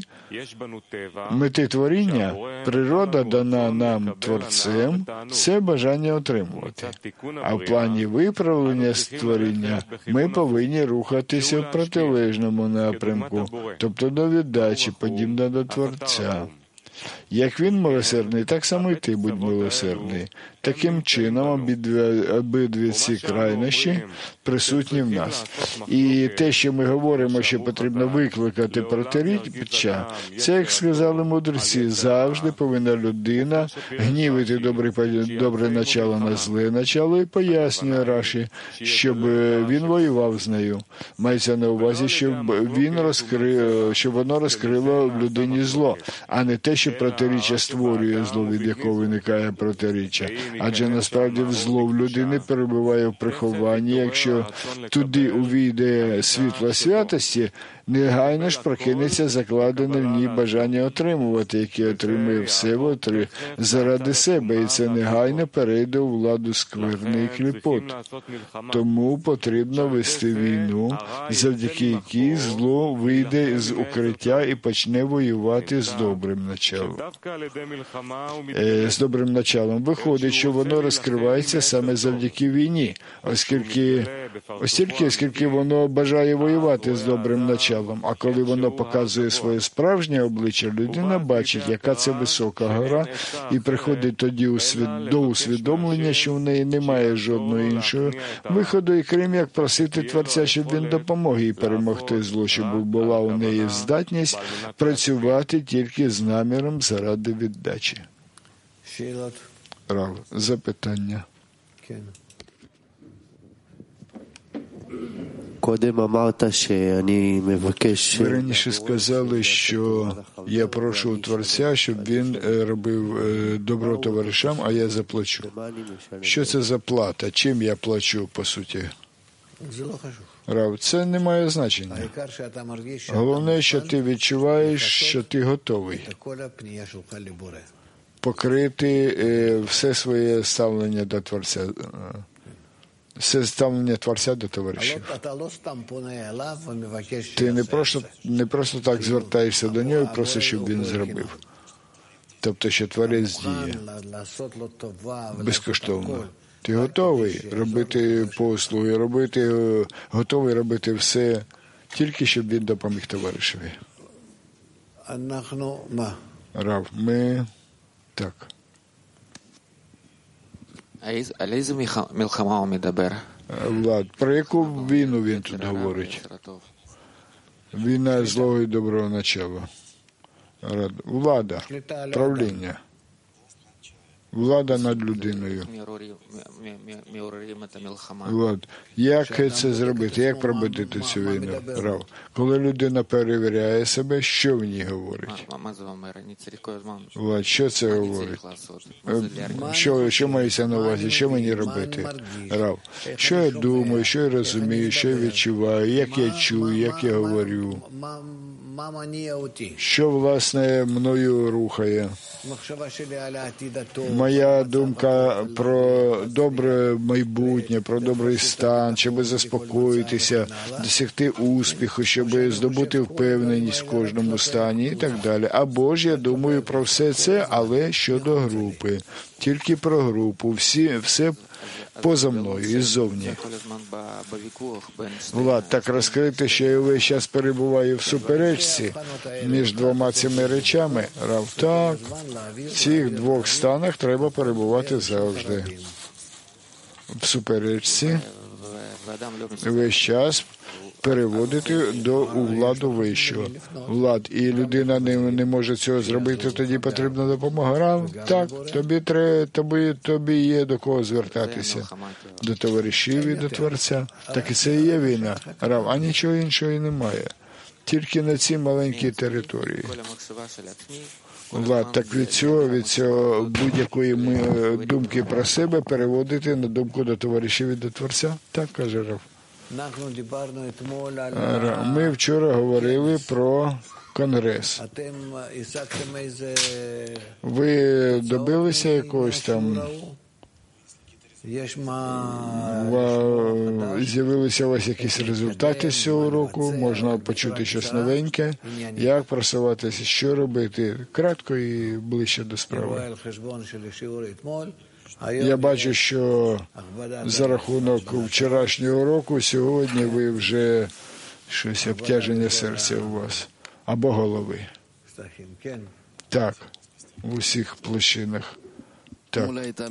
мети творіння, природа дана нам Творцем, це бажання отримувати. А в плані виправлення створіння ми повинні рухатися в протилежному напрямку, тобто до віддачі, подібно до Творця. Як він милосердний, так само і ти будь милосердний. Таким чином, обидві, обидві ці крайнощі присутні в нас. І те, що ми говоримо, що потрібно викликати протиріччя, це, як сказали мудреці, завжди повинна людина гнівити добре, добре начало на зле начало і пояснює Раші, щоб він воював з нею. Мається на увазі, щоб він розкрив, щоб воно розкрило в людині зло, а не те, що протиріччя створює зло, від якого виникає протиріччя. Адже насправді зло в людини перебуває в прихованні. Якщо туди увійде світло святості, негайно ж прокинеться закладене в ній бажання отримувати, яке отримує в себе заради себе, і це негайно перейде у владу скверни і кліпот. Тому потрібно вести війну, завдяки якій зло вийде з укриття і почне воювати з добрим началом. Е, з добрим началом. Виходить, що воно розкривається саме завдяки війні, оскільки, оскільки, оскільки воно бажає воювати з добрим началом. А коли воно показує своє справжнє обличчя, людина бачить, яка це висока гора, і приходить тоді усвід... до усвідомлення, що в неї немає жодного іншого виходу, і крім як просити Творця, щоб він допомог їй перемогти зло, щоб була у неї здатність працювати тільки з наміром заради віддачі. Рав, запитання. Ви раніше сказали, що я прошу у Творця, щоб він робив добро товаришам, а я заплачу. Що це за плата? Чим я плачу, по суті? Рав, це не має значення. Головне, що ти відчуваєш, що ти готовий покрити все своє ставлення до Творця. Це ставлення Творця до товаришів. Ти не просто, не просто так звертаєшся до нього і просиш, щоб він зробив. Тобто, що Творець діє безкоштовно. Ти готовий робити послуги, робити, готовий робити все, тільки щоб він допоміг товаришеві. Рав, ми так. Влад, про яку війну він тут говорить? Війна злого і доброго начала. Влада, правління. Влада над людиною. Влад. Як це зробити? Як пробити цю війну? Рав. Коли людина перевіряє себе, що в ній говорить? Влад, що це говорить? Що, що мається на увазі? Що мені робити? Рав. Що я думаю, що я розумію, що я відчуваю, як я чую, як я говорю? Що, власне, мною рухає? Моя думка про добре майбутнє, про добрий стан, щоб заспокоїтися, досягти успіху, щоб здобути впевненість в кожному стані і так далі. Або ж я думаю про все це, але щодо групи. Тільки про групу. Всі, все поза мною, іззовні. Влад, так розкрити, що я весь час перебуваю в суперечці між двома цими речами. Рав, так, в цих двох станах треба перебувати завжди. В суперечці весь час переводити до у владу вищого. Влад, і людина не, не може цього зробити, тоді потрібна допомога. Рав, так, тобі, треба, тобі, тобі є до кого звертатися. До товаришів і до Творця. Так і це і є війна. Рав, а нічого іншого і немає. Тільки на цій маленькій території. Влад, так від цього, від цього будь-якої думки про себе переводити на думку до товаришів і до Творця? Так, каже Рав. Ми вчора говорили про Конгрес. Ви добилися якогось там, з'явилися у вас якісь результати з цього року, можна почути щось новеньке, як просуватися, що робити, кратко і ближче до справи. Я бачу, що за рахунок вчорашнього року сьогодні ви вже щось обтяження серця у вас або голови. Так, в усіх площинах. Так.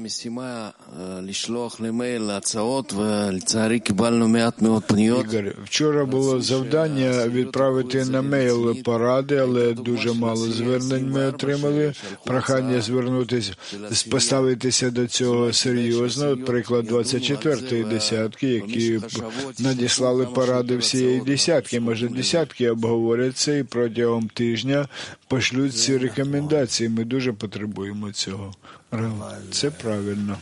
Ігор, вчора було завдання відправити на мейл поради, але дуже мало звернень ми отримали. Прохання звернутися, поставитися до цього серйозно. От приклад двадцять четвертої десятки, які надіслали поради всієї десятки. Може, десятки обговорять це і протягом тижня пошлють ці рекомендації. Ми дуже потребуємо цього. Це правильно.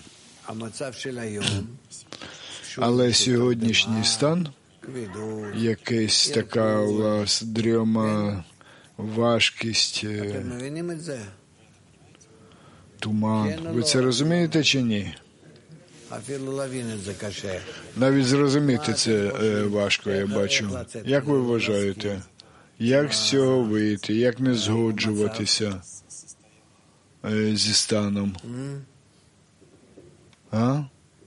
Але сьогоднішній стан, якась така у вас дрьома, важкість, туман. Ви це розумієте чи ні? Навіть зрозуміти це важко, я бачу. Як ви вважаєте? Як з цього вийти? Як не згоджуватися зі станом? А?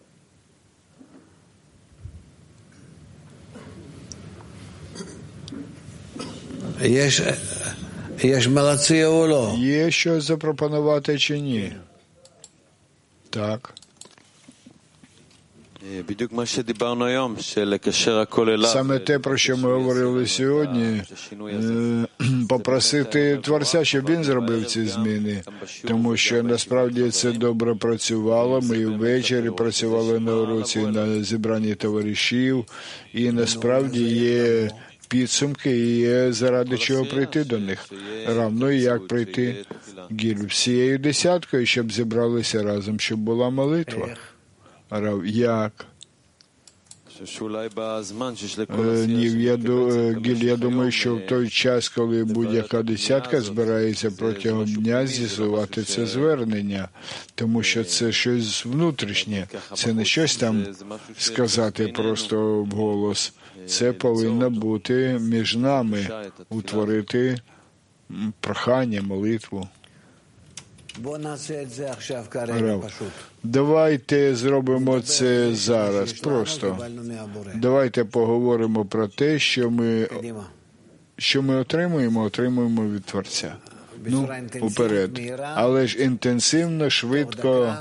Є, є молодці או לא?
Є щось запропонувати чи ні? Так. Саме те, про що ми говорили сьогодні, попросити Творця, щоб він зробив ці зміни, тому що насправді це добре працювало. Ми і ввечері працювали на уроці, на зібранні товаришів, і насправді є підсумки, і є заради чого прийти до них. Равно і як прийти Гіль всією десяткою, щоб зібралися разом, щоб була молитва. Рав, як? Ні, я, Гіль, я думаю, що в той час, коли будь-яка десятка збирається протягом дня з'ясувати це звернення, тому що це щось внутрішнє, це не щось там сказати просто вголос. Це повинно бути між нами, утворити прохання, молитву. Давайте зробимо це зараз, просто. Давайте поговоримо про те, що ми, що ми отримуємо, отримуємо від Творця. Ну, уперед. Але ж інтенсивно, швидко,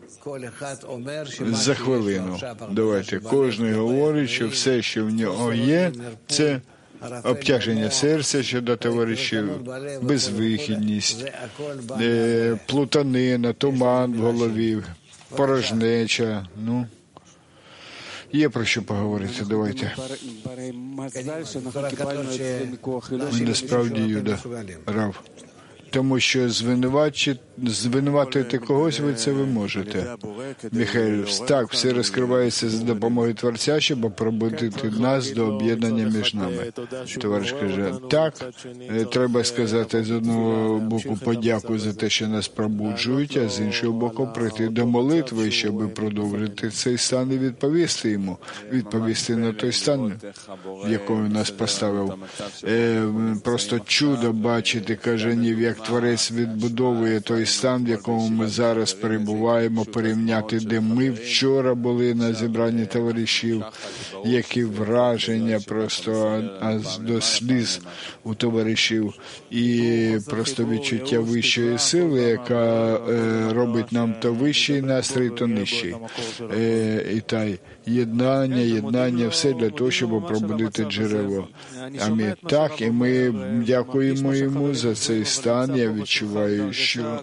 за хвилину. Давайте. Кожен говорить, що все, що в нього є, це обтяження серця щодо товаришів, безвихідність, плутанина, туман в голові, порожнеча. Ну, є про що поговорити, давайте. Ми насправді, Юда, Рав, Тому що звинувачити, звинуватити когось ви це ви можете. Михайло, так, все розкривається за допомогою Творця, щоб пробудити нас до об'єднання між нами. Товариш каже, так, треба сказати з одного боку подяку за те, що нас пробуджують, а з іншого боку прийти до молитви, щоб продовжити цей стан і відповісти йому, відповісти на той стан, в якому нас поставив. Е, просто чудо бачити, каже Нів, як Творець відбудовує той стан, в якому ми зараз перебуваємо, порівняти, де ми вчора були на зібранні товаришів, які враження просто аж до сліз у товаришів, і просто відчуття вищої сили, яка е, робить нам то вищий настрій, то нижчий. Е, і та єднання, єднання, все для того, щоб пробудити джерело. Амінь. Так, і ми дякуємо йому за цей стан. Я відчуваю, що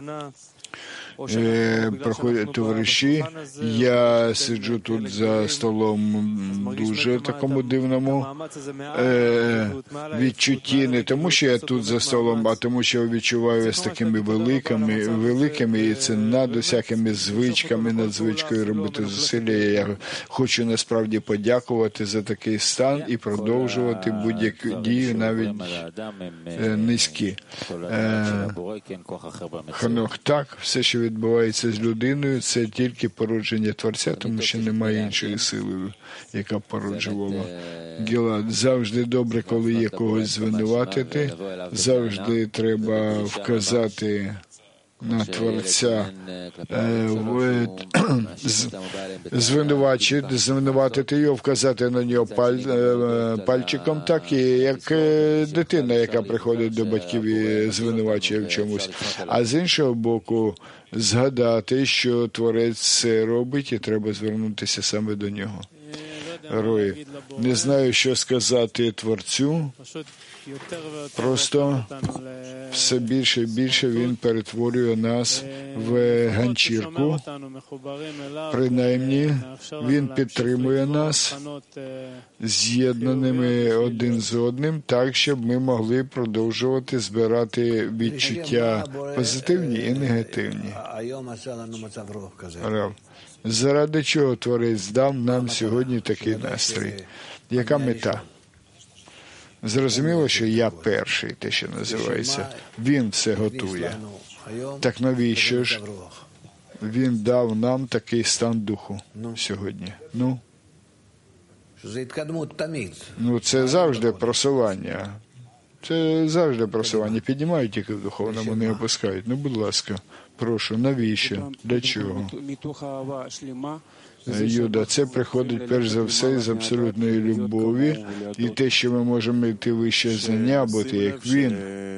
Е, проходять товариші. Я сиджу тут за столом дуже такому дивному е, відчутті, не тому, що я тут за столом, а тому, що я відчуваю з такими великими, великими, і це над усякими звичками, над звичкою робити зусилля. Я хочу насправді подякувати за такий стан і продовжувати будь-яку дію, навіть е, низькі. Е, Ханох, так, все, що відбувається з людиною, це тільки породження Творця, тому що немає іншої сили, яка породжувала. Гілад, завжди добре, коли є когось звинуватити, завжди треба вказати на Творця, звинувачити, звинуватити його, вказати на нього паль, пальчиком, так і як дитина, яка приходить до батьків і звинувачує в чомусь. А з іншого боку, згадати, що Творець це робить, і треба звернутися саме до нього. Рої, не знаю, що сказати Творцю, просто все більше і більше він перетворює нас в ганчірку. Принаймні, він підтримує нас з'єднаними один з одним, так, щоб ми могли продовжувати збирати відчуття позитивні і негативні. Заради чого Творець дав нам сьогодні такий настрій? Яка мета? Зрозуміло, що я перший, те, що називається. Він все готує. Так навіщо ж він дав нам такий стан духу сьогодні? Ну, ну це завжди просування. Це завжди просування. Піднімають тільки в духовному, не опускають. Ну, будь ласка, прошу, навіщо? Для чого? Юда, це приходить перш за все з абсолютної любові, і те, що ми можемо йти вище знання, бути як він.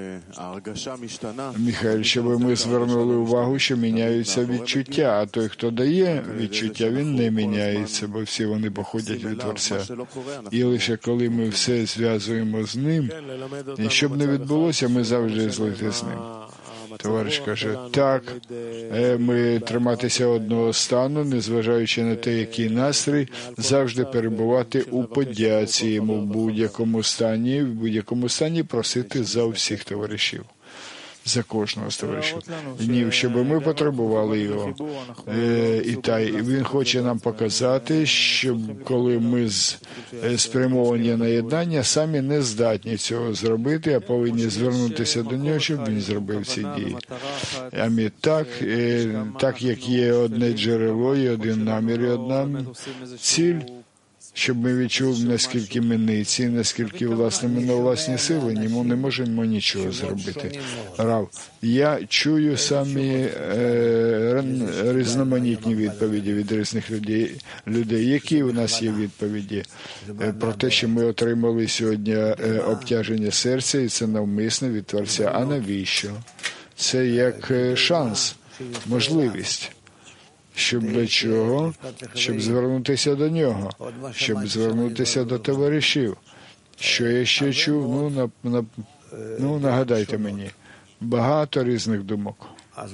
Михайло, щоб ми звернули увагу, що міняються відчуття, а той, хто дає відчуття, він не міняється, бо всі вони походять від Творця. І лише коли ми все зв'язуємо з ним, і щоб не відбулося, ми завжди злити з ним. Товариш каже, так, ми триматися одного стану, незважаючи на те, який настрій, завжди перебувати у подяці йому в будь-якому стані, в будь-якому стані просити за всіх товаришів. За кожного з товаришів. Ні, щоб ми потребували його. Е, і та, і він хоче нам показати, що коли ми з, е, спрямовані на єднання, самі не здатні цього зробити, а повинні звернутися до нього, щоб він зробив ці дії. А ми так, е, так як є одне джерело, і один намір, і одна ціль, щоб ми відчули, наскільки ми ниці, наскільки власне ми на власні сили, ми не можемо нічого зробити. Рав, я чую самі е, різноманітні відповіді від різних людей, людей. Які у нас є відповіді е, про те, що ми отримали сьогодні е, обтяження серця, і це навмисне від Творця. А навіщо? Це як е, шанс, можливість. Щоб для чого? Щоб звернутися до нього, щоб звернутися до товаришів. Що я ще чув? Ну, на, на, ну нагадайте мені. Багато різних думок.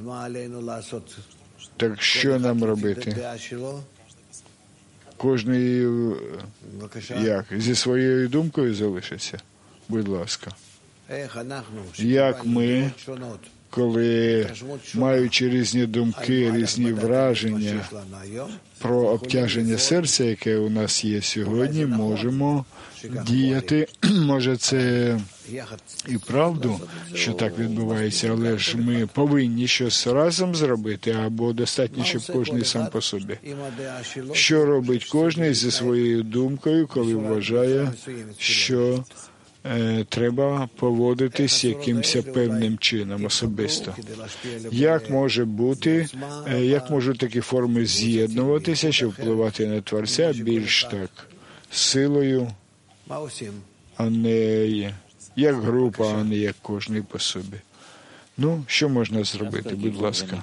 Так що нам робити? Кожний як? Зі своєю думкою залишиться? Будь ласка. як ми, коли, маючи різні думки, різні враження про обтяження серця, яке у нас є сьогодні, можемо діяти. Може, це і правду, що так відбувається, але ж ми повинні щось разом зробити, або достатньо, щоб кожен сам по собі. Що робить кожен зі своєю думкою, коли вважає, що е, треба поводитись якимось певним чином особисто? Як може бути, е, як можуть такі форми з'єднуватися, щоб впливати на Творця більш так силою, а не як група, а не як кожний по собі? Ну, що можна зробити, будь ласка?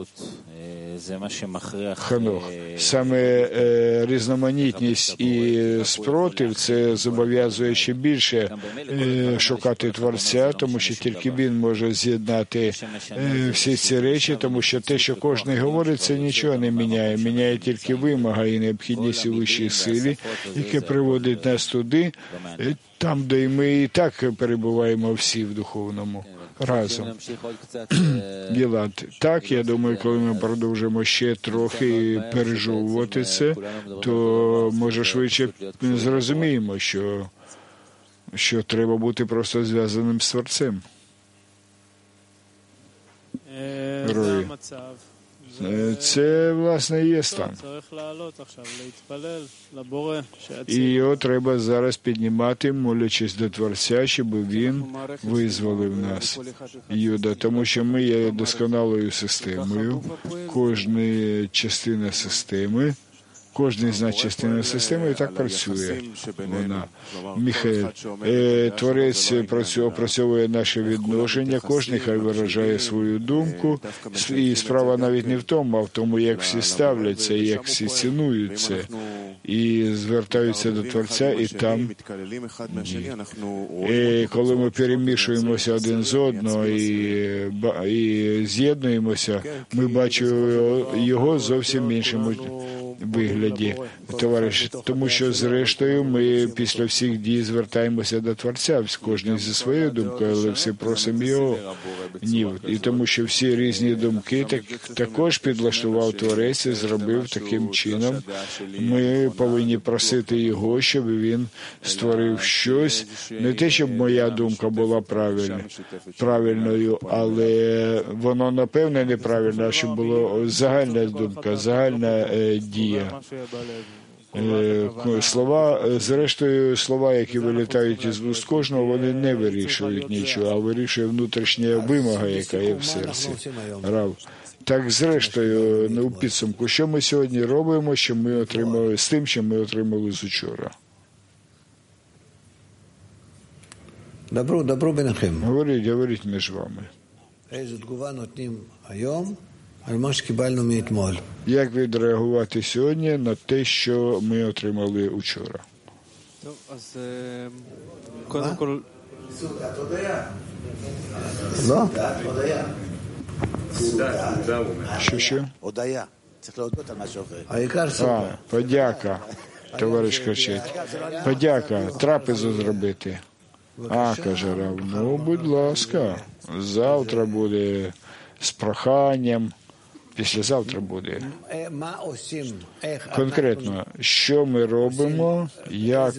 Ханох. Саме е, різноманітність і спротив – це зобов'язує ще більше е, шукати Творця, тому що тільки він може з'єднати е, всі ці речі, тому що те, що кожен говорить, це нічого не міняє. Міняє тільки вимога і необхідність у вищій силі, яке приводить нас туди, е, там, де ми і так перебуваємо всі в духовному разом. Гілад, так, я думаю, коли ми продовжимо ще трохи пережовувати це, то, може, швидше зрозуміємо, що, що треба бути просто зв'язаним з Творцем. Рой. Це, власне, і є стан. І його треба зараз піднімати, молячись до Творця, щоб він визволив нас, Юда, тому що ми є досконалою системою, кожна частина системи, кожен з нас частина системи, і так працює вона. Міхаель, е, Творець працює, опрацьовує наші відношення, кожен хай виражає свою думку, і справа навіть не в тому, а в тому, як всі ставляться, як всі цінують це, і звертаються до Творця, і там, і коли ми перемішуємося один з одного і, і з'єднуємося, ми бачимо його зовсім іншому вигляді, товариш, тому що, зрештою, ми після всіх дій звертаємося до Творця, кожен зі своєю думкою, але всі просимо його. Ні. І тому що всі різні думки так, також підлаштував Творець і зробив таким чином. Ми повинні просити його, щоб він створив щось, не те, щоб моя думка була правильна, правильною, але воно, напевне, неправильно, а щоб була загальна думка, загальна е, дія. Слова, зрештою, слова, які вилітають із вуст кожного, вони не вирішують нічого, а вирішує внутрішня вимога, яка є в серці. Рав. Так, зрештою, у підсумку, що ми сьогодні робимо, що ми отримали з тим, що ми отримали з учора?
Добро, добро бенахем.
Говоріть, говоріть між вами. Як відреагувати сьогодні на те, що ми отримали учора? Що, що? А, подяка, товариш кричить. Подяка, трапезу зробити. А, каже Рав, ну, будь ласка, завтра буде з проханням. Післязавтра буде. Конкретно, що ми робимо, як,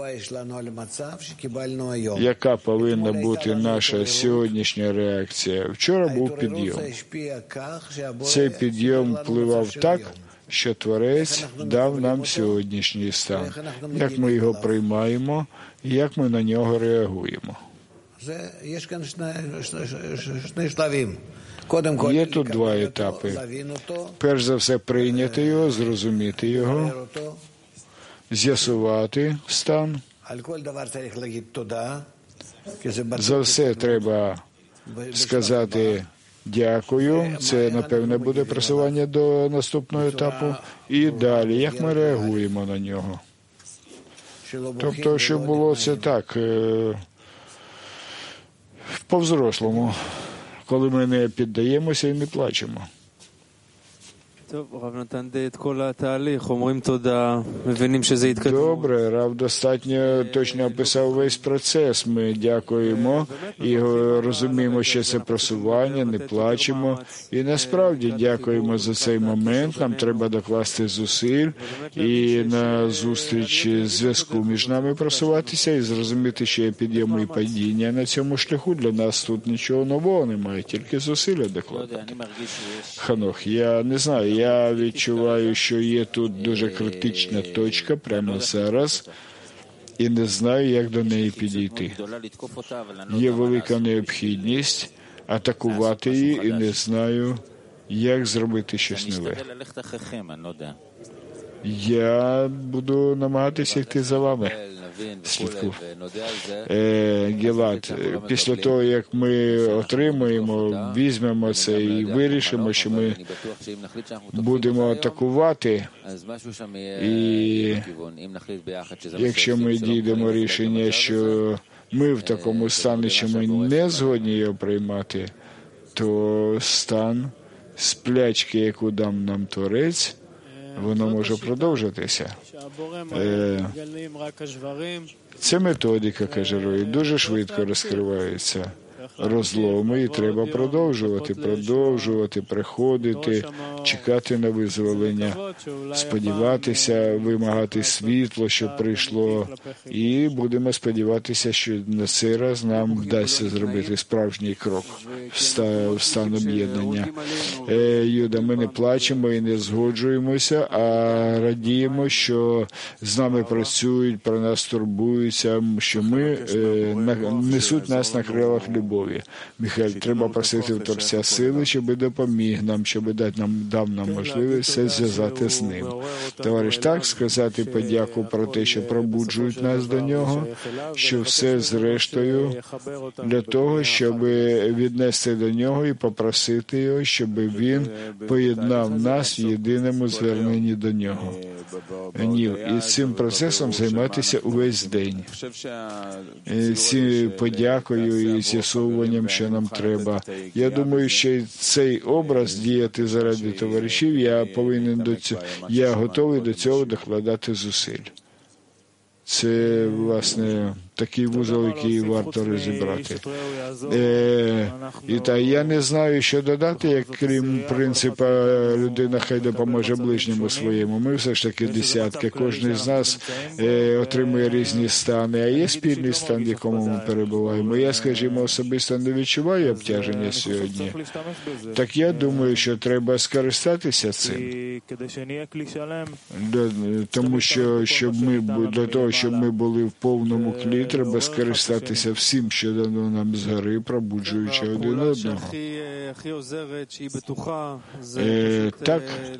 яка повинна бути наша сьогоднішня реакція? Вчора був підйом. Цей підйом впливав так, що Творець дав нам сьогоднішній стан. Як ми його приймаємо, і як ми на нього реагуємо. Є тут два етапи. Перш за все, прийняти його, зрозуміти його, з'ясувати стан. За все треба сказати дякую. Це, напевне, буде просування до наступного етапу. І далі, як ми реагуємо на нього. Тобто, щоб було це так, по-взрослому, коли ми не піддаємося і не плачемо. Добре, Рав достатньо точно описав весь процес. Ми дякуємо і розуміємо, що це просування, не плачемо. І насправді дякуємо за цей момент. Нам треба докласти зусиль і на зустріч зв'язку між нами просуватися і зрозуміти, що є підйоми і падіння на цьому шляху. Для нас тут нічого нового немає, тільки зусилля докладати. Ханох, я не знаю, я відчуваю, що є тут дуже критична точка прямо зараз, і не знаю, як до неї підійти. Є велика необхідність атакувати її, і не знаю, як зробити щось нове. Я буду намагатися йти за вами. Слідку. Е, Гілад, після того, як ми отримаємо, візьмемо це і вирішимо, що ми будемо атакувати, і якщо ми дійдемо рішення, що ми в такому стані, що ми не згодні його приймати, то стан сплячки, яку дам нам Творець, воно може продовжитися. Е, Це методика, каже Рой, дуже швидко розкривається. Розломи, і треба продовжувати, продовжувати, приходити, чекати на визволення, сподіватися, вимагати світло, щоб прийшло, і будемо сподіватися, що на цей раз нам вдасться зробити справжній крок в стан об'єднання. Е, Юда, ми не плачемо і не згоджуємося, а радіємо, що з нами працюють, про нас турбуються, що ми е, несуть нас на крилах любові. Михайль, треба просити у Творця сили, щоб допоміг нам, щоб дати нам, дав нам можливість все зв'язати з ним. Товариш, так сказати подяку про те, що пробуджують нас до нього, що все зрештою для того, щоб віднести до нього і попросити його, щоб він поєднав нас в єдиному зверненні до нього. Ні, і цим процесом займатися увесь день. Ці подякою і з'ясовуванням, що нам треба. Я думаю, що цей образ діяти заради товаришів, я повинен до цього, я готовий до цього докладати зусиль. Це, власне, такий вузол, який варто розібрати. Е, і та я не знаю, що додати, як крім принципа людина хай допоможе ближньому своєму. Ми все ж таки десятки. Кожен з нас е, отримує різні стани, а є спільний стан, в якому ми перебуваємо. Я, скажімо, особисто не відчуваю обтяження сьогодні. Так я думаю, що треба скористатися цим. Для, тому що щоб ми, для того, щоб ми були в повному клі, треба скористатися всім, що дано нам згори, пробуджуючи один одного. Е, так,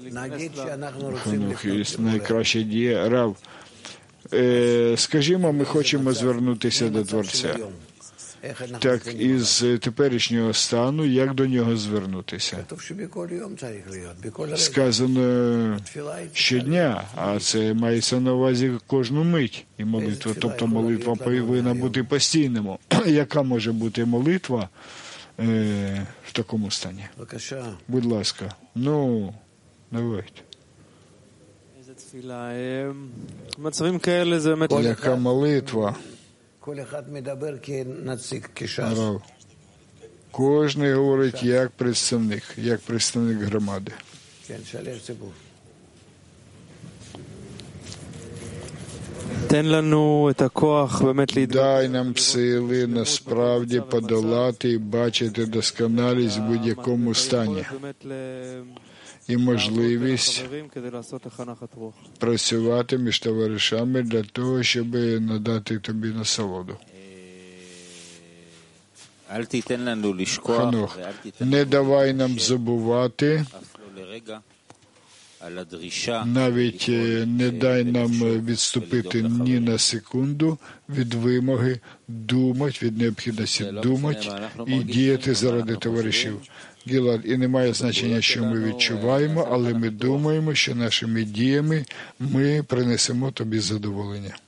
найкраща дія. Рав, е, скажімо, ми хочемо звернутися до Творця. Так, із теперішнього стану, як до нього звернутися? Сказано щодня, а це мається на увазі кожну мить і молитва. Тобто молитва повинна бути постійною. Яка може бути молитва е, в такому стані? Будь ласка. Ну, давайте. Яка молитва? Кожен говорить як представник, як представник громади. Дай нам сили насправді подолати і бачити досконалість в будь-якому стані. І можливість працювати між товаришами для того, щоб надати тобі насолоду. Ханох, не давай нам забувати, навіть не дай нам відступити ні на секунду від вимоги думати, від необхідності думати і діяти заради товаришів. Гілад, і немає значення, що ми відчуваємо, але ми думаємо, що нашими діями ми принесемо тобі задоволення.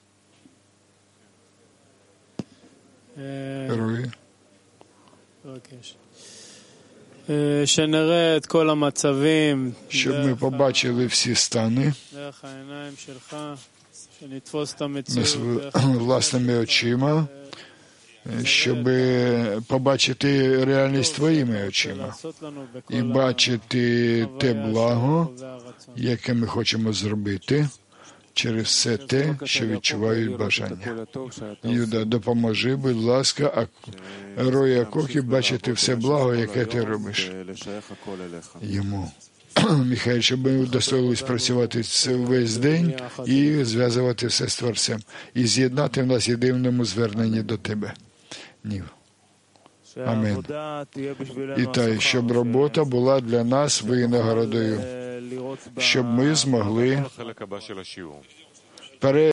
Рой.
שנראה את כל המצבים
щоб ми побачили всі стани
דרך העיניים שלך, שנתפוס את
нас
המציאות דרך
власними очима, щоб побачити реальність твоїми очима
לעשות לנו
і
בכל
бачити те
החוויה
благо,
של והרצון.
яке ми хочемо зробити через все те, що відчувають бажання. Юда, допоможи, будь ласка, Рой Якохі бачити все благо, яке ти робиш йому. Михайло, щоб ми удостоїлись працювати це весь день і зв'язувати все з Творцем. І з'єднати в нас єдиному зверненні до тебе. Ні. Амін. І та, щоб робота була для нас винагородою, щоб ми змогли пере